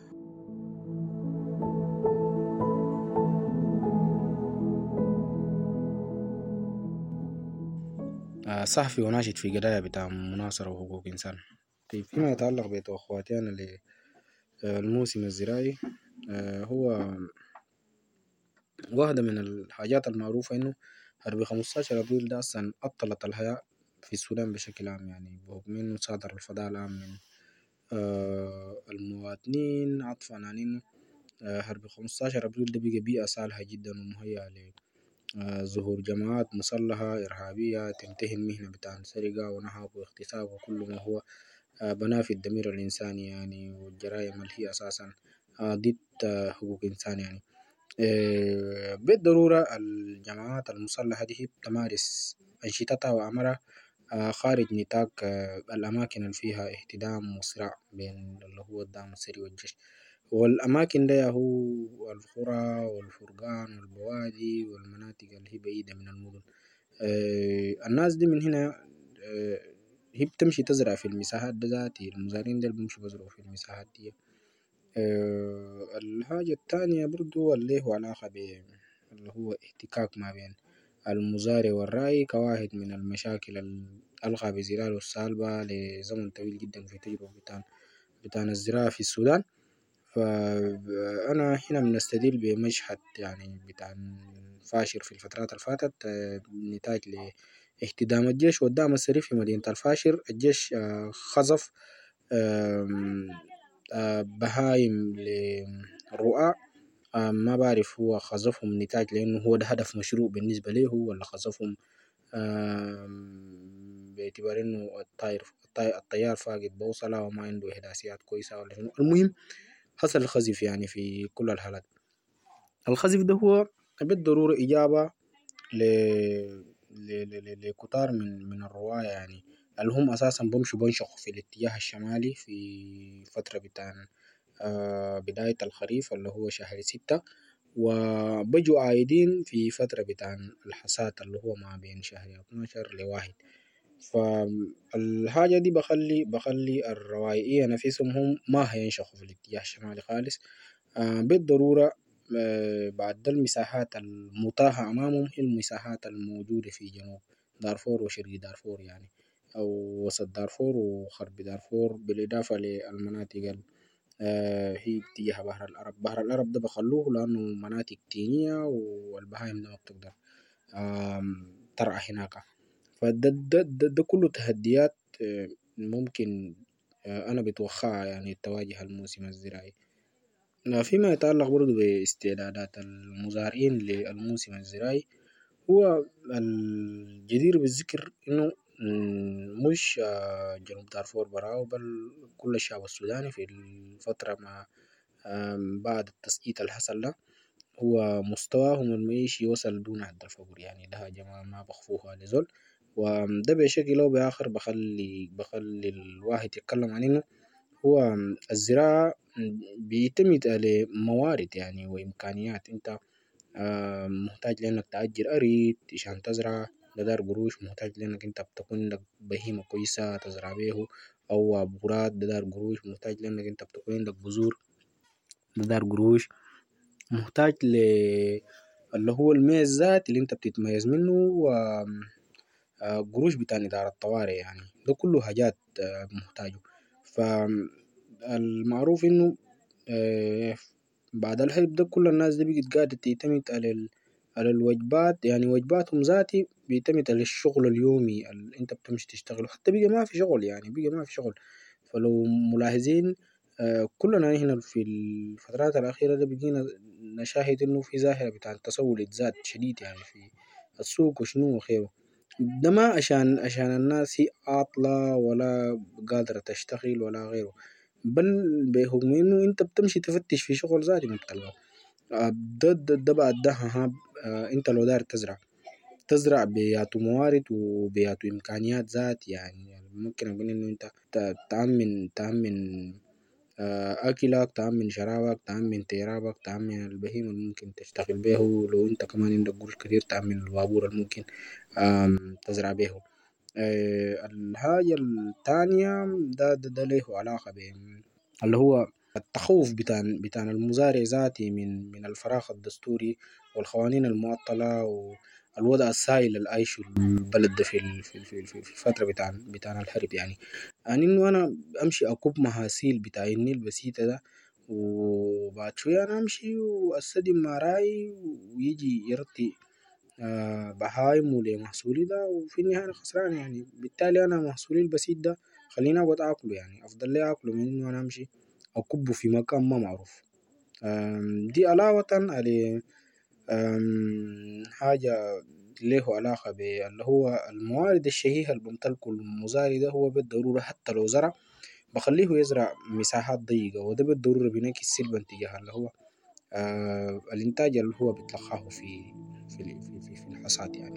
صحفي وناشط في قضايا بتاع مناصرة وحقوق إنسان. فيما يتعلق بتوقعاتنا للموسم الزراعي، هو واحدة من الحاجات المعروفة إنه حرب 15 أبريل ده أصلا أبطلت الحياة في السودان بشكل عام، يعني بحكم إنه صادر الفضاء العام من المواطنين عطفا عن إنه حرب 15 أبريل ده بقى بيئة صالحة جدا ومهيئة لظهور جماعات مسلحة إرهابية تنتهي المهنة بتاع السرقة ونهب واغتصاب وكل ما هو بنافي الضمير الإنساني يعني، والجرائم اللي هي أساسا ضد حقوق إنسان يعني. بالضرورة الجماعات المسلحة دي تمارس أنشطتها وأعمالها خارج نطاق الأماكن اللي فيها اهتدام وصراع بين اللي هو الدعم السري والجيش. والأماكن دي هو القرى والفرقان والبوادي والمناطق اللي هي بعيدة من المدن. الناس دي من هنا هي بتمشي تزرع في المساحات دي ذاتي، المزارعين دي بيمشوا بزرعوا في المساحات دي. الحاجة الثانية برضو اللي هو علاقة اللي هو احتكاك ما بين المزارع والراعي كواحد من المشاكل ألقى بزلاله السالبة لزمن طويل جدا في تجربة بتاع الزراعة في السودان. فأنا هنا بنستدل بمشهد يعني بتاع فاشر في الفترات الفاتت نتاج لاهتدام الجيش والدعم السري في مدينة الفاشر. الجيش خزف بهايم للرؤى، ما بعرف هو خزفهم نتاج لأنه هو ده هدف مشروع بالنسبة له ولا خزفهم باعتبار إنه الطيار فاقد بوصلة وما عنده إحداثيات كويسة ولا شنو. المهم حصل الخزف يعني في كل الحالات. الخزف ده هو بالضرورة إجابة لكتار من الرواية يعني اللي هم أساسا بنشقوا في الاتجاه الشمالي في فترة بتاع بداية الخريف اللي هو شهر 6، وبجوا عايدين في فترة بتاع الحصاد اللي هو ما بين شهر 12 ل1. فالحاجة دي بخلي الروائية نفسهم هم ما هينشخوا في الاتجاه الشمالي خالص. بالضرورة بعد المساحات المتاحة أمامهم هي المساحات الموجودة في جنوب دارفور وشرق دارفور يعني، أو وسط دارفور وغرب دارفور، بالإضافة للمناطق هي اتجاه بحر العرب. بحر العرب ده بخلوه لأنه مناطق تينية والبهايم ده ما بتقدر ترعى هناك. فده كله تهديات ممكن أنا بتوخعها يعني التواجه الموسم الزراعي. فيما يتعلق برضو باستعدادات المزارعين للموسم الزراعي، هو الجدير بالذكر إنه مش جنوب دارفور براو بل كل الشعب السوداني في الفترة ما بعد التسقيط الحصل ده هو مستواهم المعيشي وصل دون حد الفقر يعني. ده جماعة ما بخفوها لزول، وده بشكل أو بآخر بخلي الواحد يتكلم عن إنه هو الزراعة بيعتمد على موارد يعني وإمكانيات. أنت محتاج لأنك تأجر أريد عشان تزرع، ده دار قروش. محتاج لأنك أنت بتكون عندك بهيمة كويسة تزرع بيه، أو بورات ده دار قروش. محتاج لأنك أنت بتكون عندك بذور، ده دار قروش. محتاج اللي هو الميز ذات اللي أنت بتتميز منه، قروش بتاع إدارة الطوارئ يعني. ده كله حاجات محتاجه. فالمعروف إنه بعد الحرب ده كل الناس دي بقت قاعدة تعتمد على الوجبات يعني. وجباتهم ذاتي بيعتمد على الشغل اليومي اللي انت بتمشي تشتغله. حتى بقى ما في شغل يعني، بقى ما في شغل. فلو ملاحظين كلنا هنا في الفترات الأخيرة ده بقينا نشاهد إنه في ظاهرة بتاع التسول الذات شديد يعني في السوق وشنو وخيره. ده ما عشان الناس هي عاطلة ولا قادرة تشتغل ولا غيره، بل بحكم إنه أنت بتمشي تفتش في شغل ذاتي ما بتلقاه. ده بعد ده أنت لو داير تزرع بياتو موارد وبياتو إمكانيات ذات يعني ممكن أقول إنه أنت تأمن أكلك، تأمن شرابك، تأمن تيرابك، تأمن البهيمة اللي ممكن تشتغل به. لو أنت كمان عندك قروش كتير تأمن البابور اللي ممكن تزرع به. الحاجة الثانية ده له علاقة اللي هو التخوف بتاع المزارع ذاتي من الفراغ الدستوري والقوانين المعطلة والوضع السائل اللي عايشه البلد ده في الفترة بتاع الحرب يعني إنه أنا أمشي أكب محاصيل بتاع النيل بسيطة ده، وبعد شوية أنا أمشي وأستدم مراي ويجي يرتي بهايم ولمحصولي ده، وفي النهاية أنا خسران يعني. بالتالي أنا محصولي البسيط ده خليني أقعد أكله يعني، أفضل لي أكله من إنه أنا أمشي أكبه في مكان ما معروف. دي علاوة على حاجة له علاقة باللي هو الموارد الشهية اللي بمتلكه المزارع ده. هو بالضرورة حتى لو زرع بخليه يزرع مساحات ضيقة، وده بالضرورة بينعكس سلبا تجاه اللي هو الإنتاج اللي هو بيتلقاه في الحصاد يعني.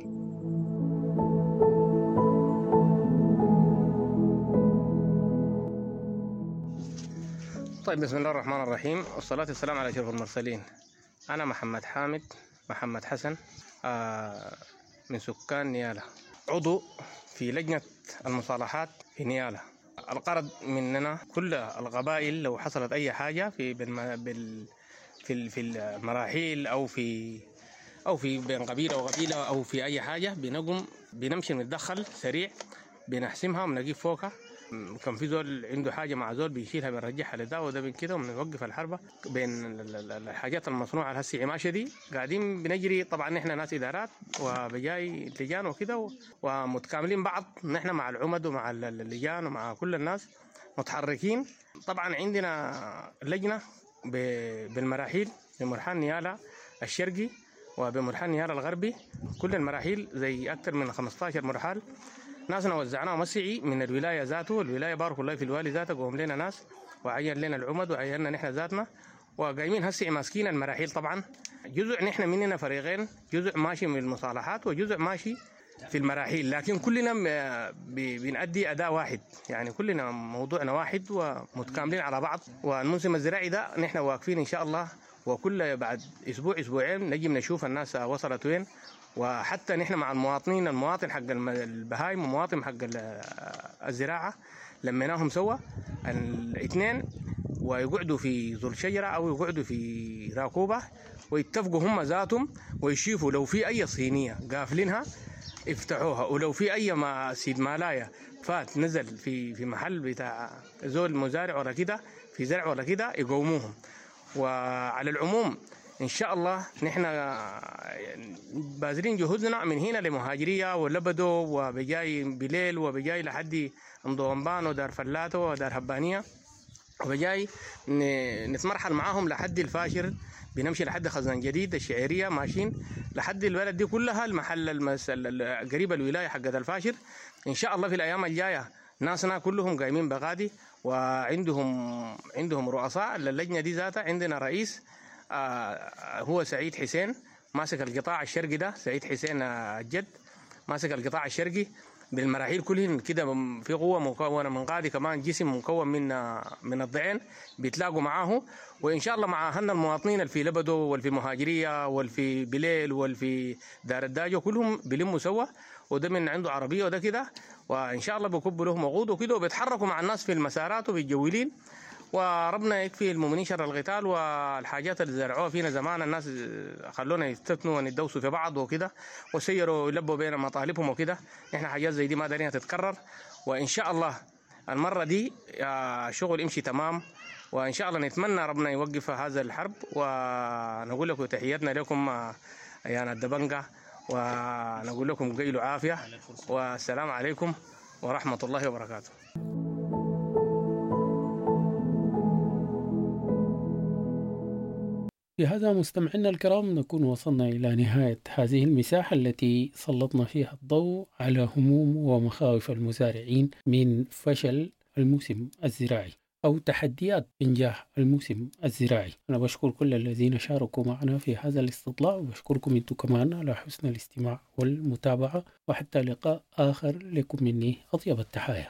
طيب، بسم الله الرحمن الرحيم، والصلاة والسلام على أشرف المرسلين. أنا محمد حسن من سكان نيالة، عضو في لجنة المصالحات في نيالة. القرض مننا كل القبائل لو حصلت أي حاجة في المراحيل أو في بين قبيلة وقبيلة أو في أي حاجة بنمشي نتدخل سريع، بنحسمها ونجيب فوقها. كان في زول عنده حاجة مع زول بيشيلها بنرجعها لده وده بين كده، وبنوقف الحربة بين الحاجات المصنوعة هسي عماشة دي. قاعدين بنجري طبعا نحن ناس إدارات وبجاي لجان وكده ومتكاملين بعض، نحن مع العمد ومع اللجان ومع كل الناس متحركين. طبعا عندنا لجنة بالمراحيل بمرحال نيالة الشرقي وبمرحال نيالة الغربي، كل المراحيل زي أكثر من 15 مرحال. ناسنا وزعناهم مسعي من الولاية ذاته، الولاية بارك الله في الوالي ذاته قوم لنا ناس وعين لنا العمد وعيننا نحن ذاتنا، وقايمين هسي ماسكين المراحيل. طبعا جزء نحن مننا فريقين، جزء ماشي من المصالحات وجزء ماشي في المراحيل، لكن كلنا بنأدي أداء واحد يعني، كلنا موضوعنا واحد ومتكاملين على بعض. والموسم الزراعي ده نحن واقفين إن شاء الله وكل بعد أسبوع أسبوعين نجي نشوف الناس وصلت وين. وحتى نحن مع المواطنين، المواطن حق البهايم ومواطن حق الزراعة لمناهم سوا الاثنين، ويقعدوا في ظل شجرة أو يقعدوا في راكوبة ويتفقوا هم ذاتهم ويشوفوا لو في أي صينية قافلينها يفتحوها، ولو في أي سيد مالايا فات نزل في محل بتاع زول مزارع ولا كده، في زرع ولا كده، يقوموهم. وعلى العموم إن شاء الله نحن باذلين جهودنا من هنا لمهاجرية ولبدو وبجاي بليل وبجاي لحد مضومبان ودار فلاتو ودار هبانية، وبجاي نتمرحل معاهم لحد الفاشر، بنمشي لحد خزان جديد الشعيرية، ماشيين لحد البلد دي كلها، المحل قريب الولاية حقت الفاشر. إن شاء الله في الأيام الجاية ناسنا كلهم قايمين بغادي، وعندهم رؤساء اللجنة دي ذاتها. عندنا رئيس هو سعيد حسين ماسك القطاع الشرقي، ده سعيد حسين الجد ماسك القطاع الشرقي بالمراحيل كلهم كده، في قوة مكونة من قاضي، كمان جسم مكون من الضعين بيتلاقوا معاه. وإن شاء الله مع أهلنا المواطنين اللي في لبدو والفي مهاجرية والفي بليل والفي دار الداجو كلهم بيلموا سوا، وده من عنده عربية وده كده، وإن شاء الله بيكبوا لهم وقود وكده، وبيتحركوا مع الناس في المسارات وبيتجولين. وربنا يكفي المؤمنين شر القتال والحاجات اللي زرعوها فينا زمان، الناس خلونا يستثنوا ويتدوسوا في بعض وكده، وسيروا يلبوا بين مطالبهم وكده. احنا حاجات زي دي ما دارين تتكرر، وان شاء الله المره دي شغل يمشي تمام، وان شاء الله نتمنى ربنا يوقف هذا الحرب. ونقول لكم تحياتنا لكم يا الدبنجة، ونقول لكم قيلوا عافيه، والسلام عليكم ورحمه الله وبركاته. بهذا مستمعينا الكرام نكون وصلنا إلى نهاية هذه المساحة التي سلطنا فيها الضوء على هموم ومخاوف المزارعين من فشل الموسم الزراعي أو تحديات إنجاح الموسم الزراعي. أنا بشكر كل الذين شاركوا معنا في هذا الاستطلاع، وبشكركم أنتم كمان على حسن الاستماع والمتابعة، وحتى لقاء آخر لكم مني أطيب التحايا.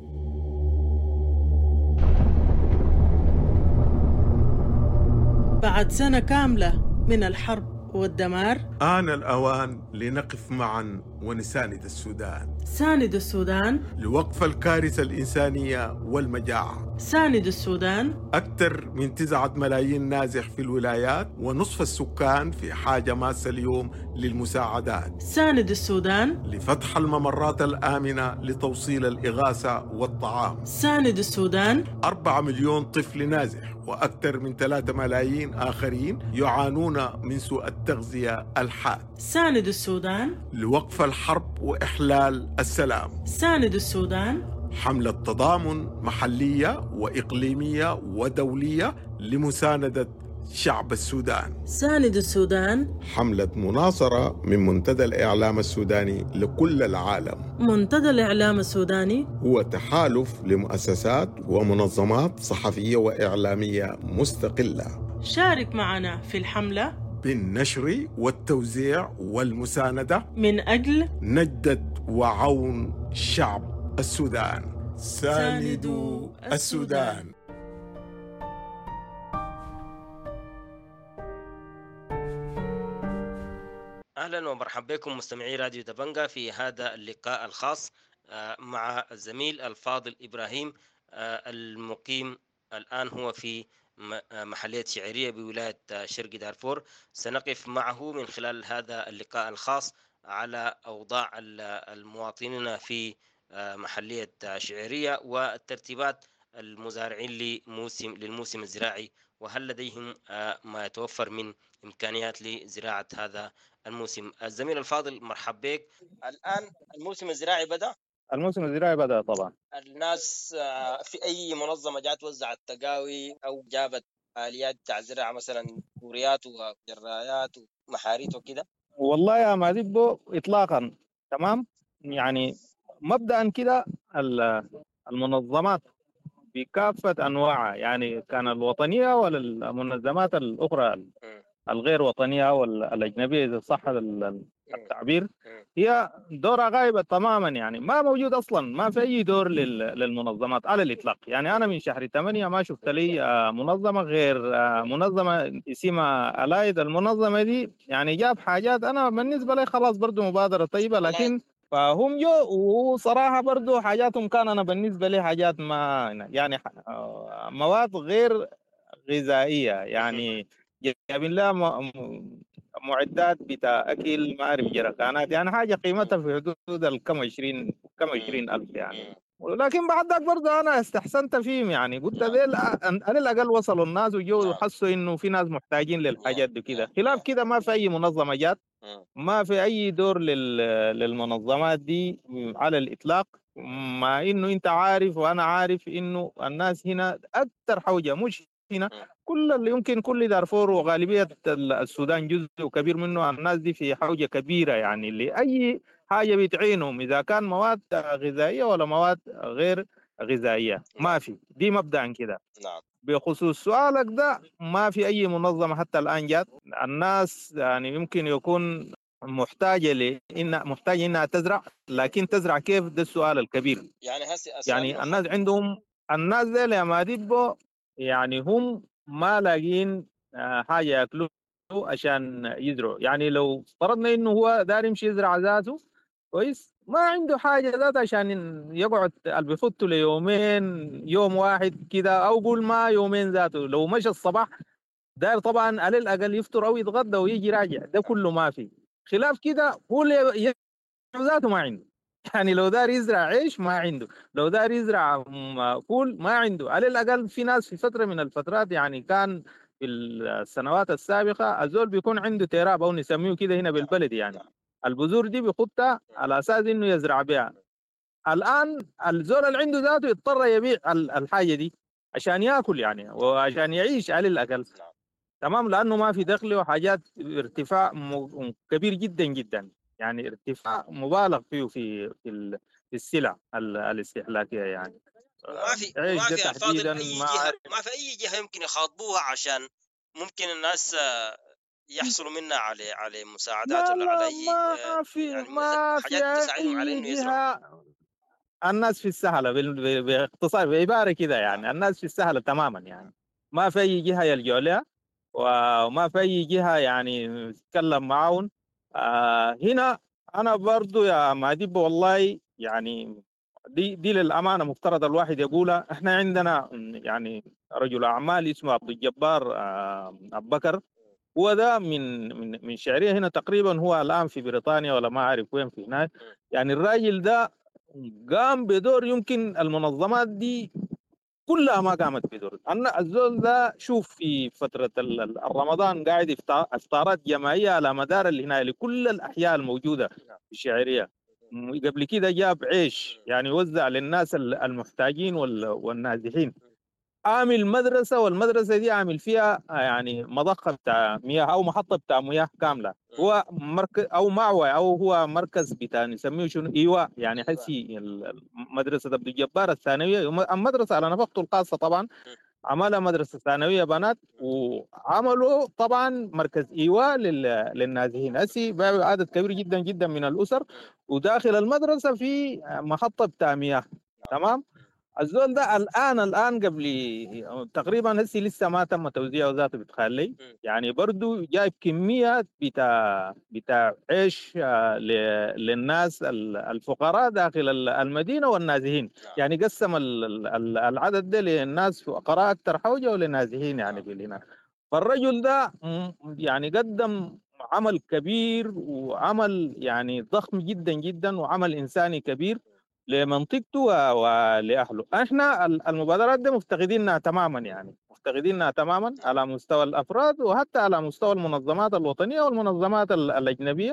بعد سنة كاملة من الحرب والدمار، آن الأوان لنقف معا ونساند السودان. ساند السودان لوقف الكارثة الإنسانية والمجاعة. ساند السودان. أكثر من 9 ملايين نازح في الولايات، ونصف السكان في حاجة ماسة اليوم للمساعدات. ساند السودان. لفتح الممرات الآمنة لتوصيل الإغاثة والطعام. ساند السودان. 4 مليون طفل نازح، وأكثر من 3 ملايين آخرين يعانون من سوء التغذية الحاد. ساند السودان. لوقف الحرب وإحلال السلام. ساند السودان. حملة تضامن محلية وإقليمية ودولية لمساندة شعب السودان. ساند السودان. حملة مناصرة من منتدى الإعلام السوداني لكل العالم. منتدى الإعلام السوداني هو تحالف لمؤسسات ومنظمات صحفية وإعلامية مستقلة. شارك معنا في الحملة بالنشر والتوزيع والمساندة من أجل نجدة وعون شعب السودان. ساندوا السودان. أهلا ومرحبا بكم مستمعي راديو دبنجة في هذا اللقاء الخاص مع الزميل الفاضل إبراهيم المقيم الآن هو في محلية شعيرية بولاية شرق دارفور. سنقف معه من خلال هذا اللقاء الخاص على أوضاع المواطنين في محلية شعيرية والترتيبات المزارعين للموسم الزراعي، وهل لديهم ما يتوفر من إمكانيات لزراعة هذا الموسم. الزميل الفاضل مرحب بك. الآن الموسم الزراعي بدأ؟ الموسم الزراعي بدأ طبعا. الناس في أي منظمة جات وزعت تقاوي أو جابت آليات بتاع زراعة مثلا كوريات وجرايات ومحاريت وكده؟ والله يا مادبو إطلاقا. تمام، يعني مبدأ كده المنظمات بكافة أنواعها، يعني كان الوطنية ولا المنظمات الأخرى الغير وطنية والأجنبية إذا صح التعبير، هي دورها غايبة تماما، يعني ما موجود أصلا، ما في أي دور للمنظمات على الإطلاق. يعني أنا من شهر 8 ما شفت لي منظمة غير منظمة اسمها ألايد. المنظمة دي يعني جاب حاجات أنا بالنسبة لي خلاص برضو مبادرة طيبة، لكن فهم جو وصراحة برضو حاجاتهم كان أنا بالنسبة لي حاجات ما يعني مواد غير غذائية، يعني جايبين لها معدات بتاع أكل ما أعرف جركانات، يعني حاجة قيمتها في حدود الكم 20 ألف يعني. ولكن بعد ذاك برضه أنا استحسنت فيهم، يعني قلت ذيل على الأقل وصلوا الناس وجو وحسوا إنه في ناس محتاجين للحاجات دي كده. خلاف كده ما في أي منظمة جات، ما في أي دور للمنظمات دي على الإطلاق. مع إنه أنت عارف وأنا عارف إنه الناس هنا أكثر حوجة، مش هنا كل اللي يمكن كل دارفور وغالبية السودان جزء كبير منه، الناس دي في حوجة كبيرة يعني لأي حاجة بتعينهم، إذا كان مواد غذائية ولا مواد غير غذائية. ما في دي مبدأ كده. نعم. بخصوص سؤالك ده، ما في أي منظمة حتى الآن جات. الناس يعني يمكن يكون محتاجة إنها تزرع، لكن تزرع كيف؟ ده السؤال الكبير. يعني الناس عندهم الناس دي يا ماديبو، يعني هم ما لاقين حاجة يأكلوه عشان يزرعوا. يعني لو فرضنا إنه هو دار يمشي يزرع ذاته كويس، ما عنده حاجة ذاته عشان يقعد بفوته ليومين، يوم واحد كده، أو قول ما يومين ذاته. لو مشى الصباح دار طبعا على الأقل يفطر أو يتغدى ويجي راجع، ده كله ما في. خلاف كده هو اللي ذاته ما عنده. يعني لو دار يزرع عيش ما عنده، لو دار يزرع فول ما عنده. على الأقل في ناس في فترة من الفترات، يعني كان في السنوات السابقة، الزول بيكون عنده تراب أو نسميه كده هنا بالبلد، يعني البذور دي بيخطها على أساس إنه يزرع بها. الآن الزول اللي عنده ذاته يضطر يبيع الحاجة دي عشان يأكل يعني، وعشان يعيش على الأقل. تمام، لأنه ما في دخل وحاجات ارتفاع كبير جدا جدا، يعني ارتفاع مبالغ فيه في السلع الاستهلاكية يعني. وما في تحديدا ما في أي جهة يمكن يخاطبوها عشان ممكن الناس يحصلوا منها على مساعدات ولا على أي ما في أي جهة. الناس في السهلة باختصار بعبارة كده، يعني الناس في السهلة تماما، يعني ما في أي جهة يلجأوا لها، وما في أي جهة يعني نتكلم معاهم. هنا أنا برضو يا ماديب والله يعني دي للأمانة مفترض الواحد يقولها. إحنا عندنا يعني رجل أعمال اسمه عبد الجبار أبو بكر، هو ده من شعرية هنا تقريبا، هو الآن في بريطانيا ولا ما أعرف وين في هناك. يعني الراجل ده قام بدور يمكن المنظمات دي كلها ما قامت بدور. أنا الزول ده شوف في فترة الرمضان قاعد إفطارات جماعية على مدار اللي هنا لكل الأحياء الموجودة في الشعرية. قبل كده جاب عيش يعني وزع للناس المحتاجين والنازحين. عامل مدرسة، والمدرسة دي عامل فيها يعني مضخة بتاع مياه أو محطة بتاع مياه كاملة. هو مركز أو معوى أو هو مركز بتاع نسميه شنو إيواء، يعني حسي مدرسة عبد الجبار الثانوية، المدرسة على نفقته الخاصة طبعا، عملها مدرسة ثانوية بنات، وعملوا طبعا مركز إيواء للنازحين. هسي عدد كبير جدا جدا من الأسر، وداخل المدرسة في محطة بتاع مياه. تمام. الزول ده الآن قبل تقريبا هسي لسه ما تم توزيعه ذاته بتخلي، يعني برضو جايب كميات بتاع عيش للناس الفقراء داخل المدينة والنازحين. يعني قسم العدد ده للناس فقراء أكثر حوجة ولنازحين يعني في هنا. فالرجل ده يعني قدم عمل كبير وعمل يعني ضخم جدا جدا وعمل إنساني كبير لمنطقته ولأهله. احنا المبادرات دي مفتقدينها تماما، يعني مفتقدينها تماما على مستوى الأفراد وحتى على مستوى المنظمات الوطنية والمنظمات الأجنبية.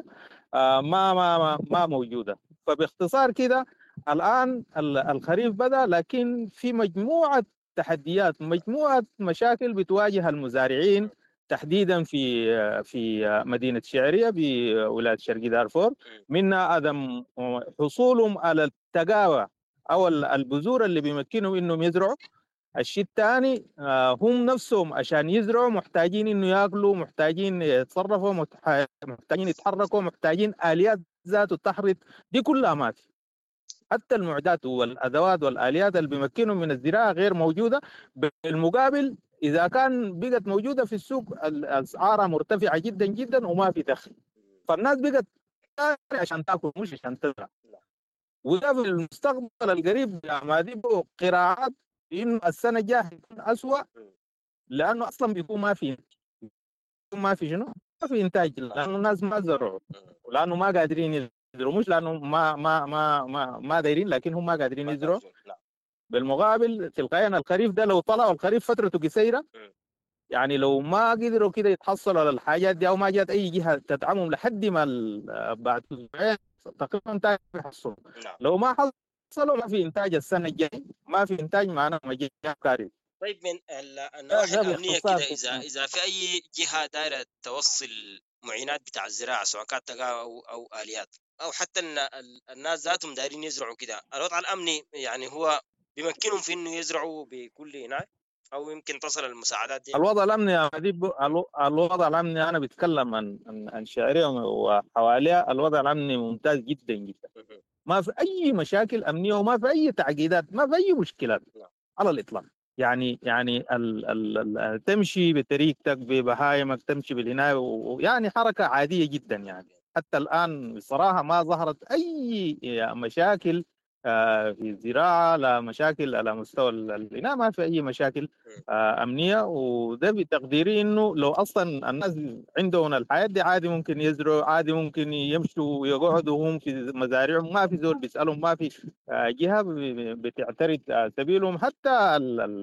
ما موجودة. فباختصار كده الآن الخريف بدأ، لكن في مجموعة تحديات، مجموعة مشاكل بتواجه المزارعين تحديدا في مدينة الشعرية بولاية شرق دارفور، منها عدم حصولهم على التقاوى أو البذور اللي بيمكنهم إنهم يزرعوا. الشيء الثاني هم نفسهم عشان يزرعوا محتاجين إنه يأكلوا، محتاجين يتصرفوا، محتاجين يتحركوا، محتاجين آليات ذاته تحرث. دي كلها ما في. حتى المعدات والأدوات والآليات اللي بيمكنهم من الزراعة غير موجودة. بالمقابل إذا كان بقت موجودة في السوق الأسعار مرتفعة جدا جدا وما في دخل، فالناس بقت عشان تأكل مش عشان تزرع. وده في المستقبل القريب ما دي قراءات إنه السنة الجاية هيكون أسوأ، لأنه أصلا بيكون ما في ما في إنتاج، لأنه الناس ما زرعوا ولأنه ما قادرين يزرعوا، مش لأنه ما دايرين، لكن هم ما قادرين يزرعوا. بالمقابل تلقائيا الخريف ده لو طلع، والخريف فترته قصيرة، يعني لو ما قدروا كده يتحصلوا على الحاجات دي أو ما جات أي جهة تدعمهم لحد ما بعد أسبوعين تقريبا يحصلوا. لو ما حصلوا ما في إنتاج السنة الجاية، ما في إنتاج معنا مجال كارثي. طيب من النواحي الأمنية كده، إذا في أي جهة دايرة توصل معينات بتاع الزراعة سواء كانت أو آليات أو حتى الناس ذاتهم دايرين يزرعوا كده، الوضع الأمني يعني هو بيمكنهم في إنه يزرعوا بكل هناك أو يمكن تصل المساعدات دي؟ الوضع الأمني الوضع الأمني أنا بتكلم عن شعرية وحواليها. الوضع الأمني ممتاز جدا جدا، ما في أي مشاكل أمنية وما في أي تعقيدات، ما في أي مشكلات على الإطلاق. يعني تمشي بطريقتك ببهايمك، تمشي بالعناية، ويعني حركة عادية جدا. يعني حتى الآن بصراحة ما ظهرت أي مشاكل في الزراعة، لا مشاكل على مستوى العناية، ما في أي مشاكل أمنية. وده بتقديري إنه لو أصلا الناس عندهم الحياة دي عادي ممكن يزرعوا، عادي ممكن يمشوا ويقعدوا هم في مزارعهم، ما في زول بيسألهم، ما في جهة بتعترض سبيلهم. حتى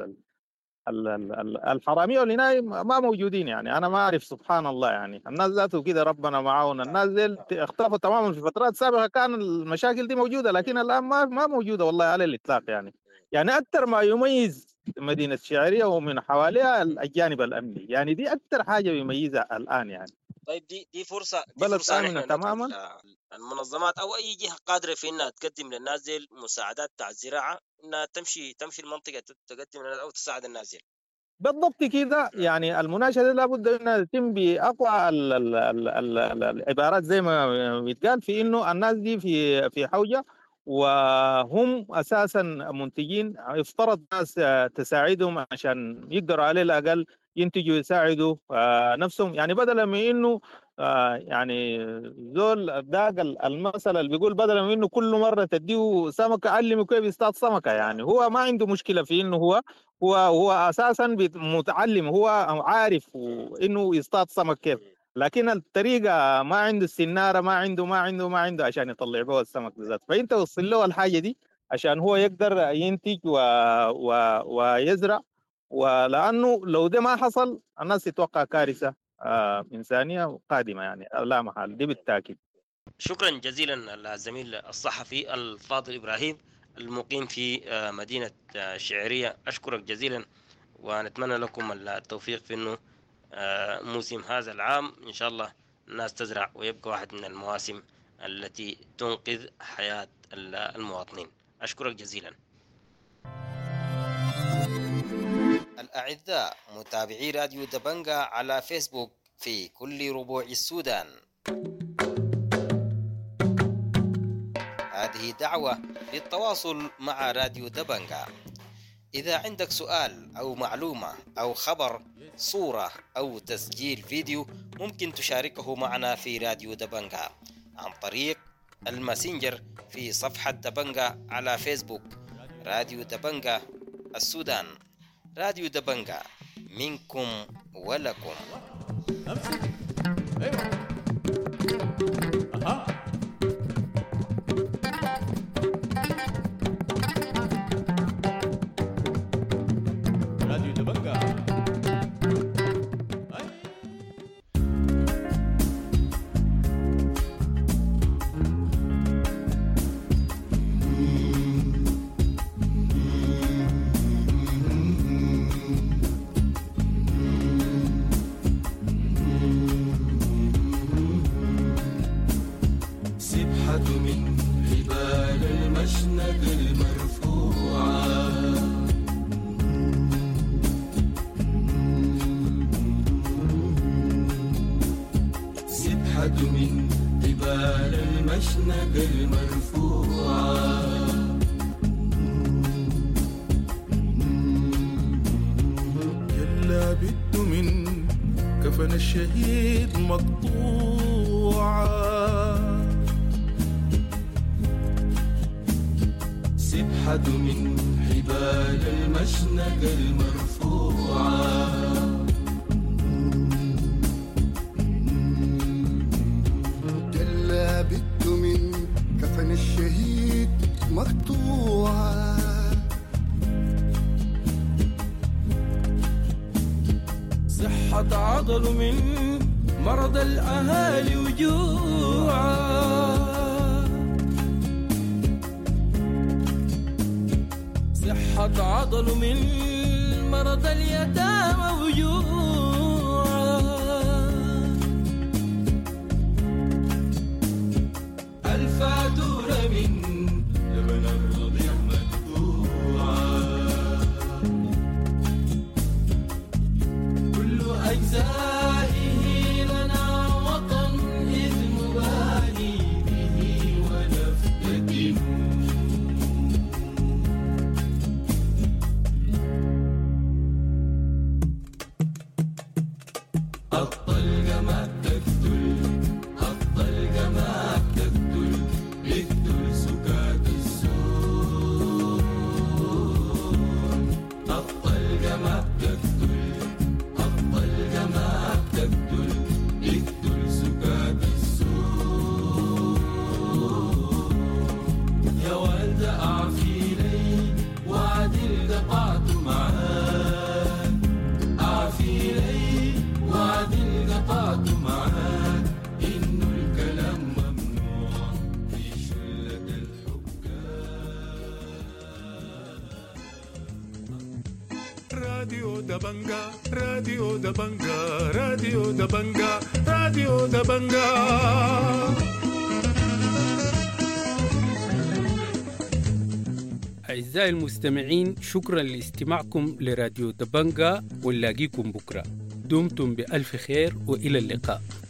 الحرامية والعناية ما موجودين. يعني أنا ما أعرف، سبحان الله، يعني الناس ذاته كده ربنا معاون. الناس دي اختفوا تماما. في فترات سابقة كان المشاكل دي موجودة، لكن الآن ما موجودة والله على الإطلاق. يعني أكثر ما يميز مدينة الشعرية ومن حواليها الجانب الأمني، يعني دي أكثر حاجة يميزها الآن. يعني طيب دي فرصة بلد آمنة تماما. المنظمات أو أي جهة قادرة في إنها تقدم للناس دي مساعدات تاع الزراعة، إنها تمشي المنطقة تقدم أو تساعد الناس دي. بالضبط كده. يعني المناشدة لابد أنها تتم بأقوى العبارات زي ما بيتقال، في إنه الناس دي في حوجة وهم أساسا منتجين. يفترض ناس تساعدهم عشان يقدروا على الأقل ينتجوا يساعدوا نفسهم. يعني بدلا من إنه يعني زول داق المثل اللي بيقول بدلا من إنه كل مرة تديه سمكة علمه كيف يصطاد سمكة. يعني هو ما عنده مشكلة في إنه هو أساسا متعلم، هو عارف إنه يصطاد سمك كيف، لكن الطريقة ما عنده السنارة، ما عنده عشان يطلع به السمك بالذات. فأنت وصل له الحاجة دي عشان هو يقدر ينتج ويزرع. ولأنه لو ده ما حصل الناس تتوقع كارثة إنسانية قادمة، يعني لا محال، دي بالتأكيد. شكرا جزيلا الزميل الصحفي الفاضل إبراهيم المقيم في مدينة الشعرية. أشكرك جزيلا ونتمنى لكم التوفيق في أنه موسم هذا العام إن شاء الله الناس تزرع ويبقى واحد من المواسم التي تنقذ حياة المواطنين. أشكرك جزيلا. الأعزاء متابعي راديو دبنجا على فيسبوك في كل ربوع السودان، هذه دعوة للتواصل مع راديو دبنجا. إذا عندك سؤال أو معلومة أو خبر، صورة أو تسجيل فيديو، ممكن تشاركه معنا في راديو دبنجا عن طريق الماسنجر في صفحة دبنجا على فيسبوك. راديو دبنجا السودان، راديو دبنجا منكم ولكم. المشنقة المرفوعة يلا بده من كفن الشهيد مقطوعة سبحة من حبال المشنقة المرفوعة جلا بده من كفن الشهيد مقطوعة صحة عضل من مرض الأهالي وجوعا صحة عضل من مرض اليتامى وجوعا الفاتورة من لبن الرضيع مدفوعا كل أجزائه لنا وطن إذ نبالي به ونفتتن الطلقة ما بتقتل الطلقة ما بتقتل بتقتل سكات السور الطلقة ما بتقتل الطلقة ما بتقتل بتقتل سكات السور يا والدة أعفي لي وعدل قطعت معاك أعفي لي وعدل قطعت معاك إنه الكلام ممنوع في شلة الحكام راديو دبنجا راديو دبنجا راديو دبنجا راديو دبنجا أعزائي المستمعين، شكرا لاستماعكم لراديو دبنجا، ونلاقيكم بكرة. دمتم بألف خير وإلى اللقاء.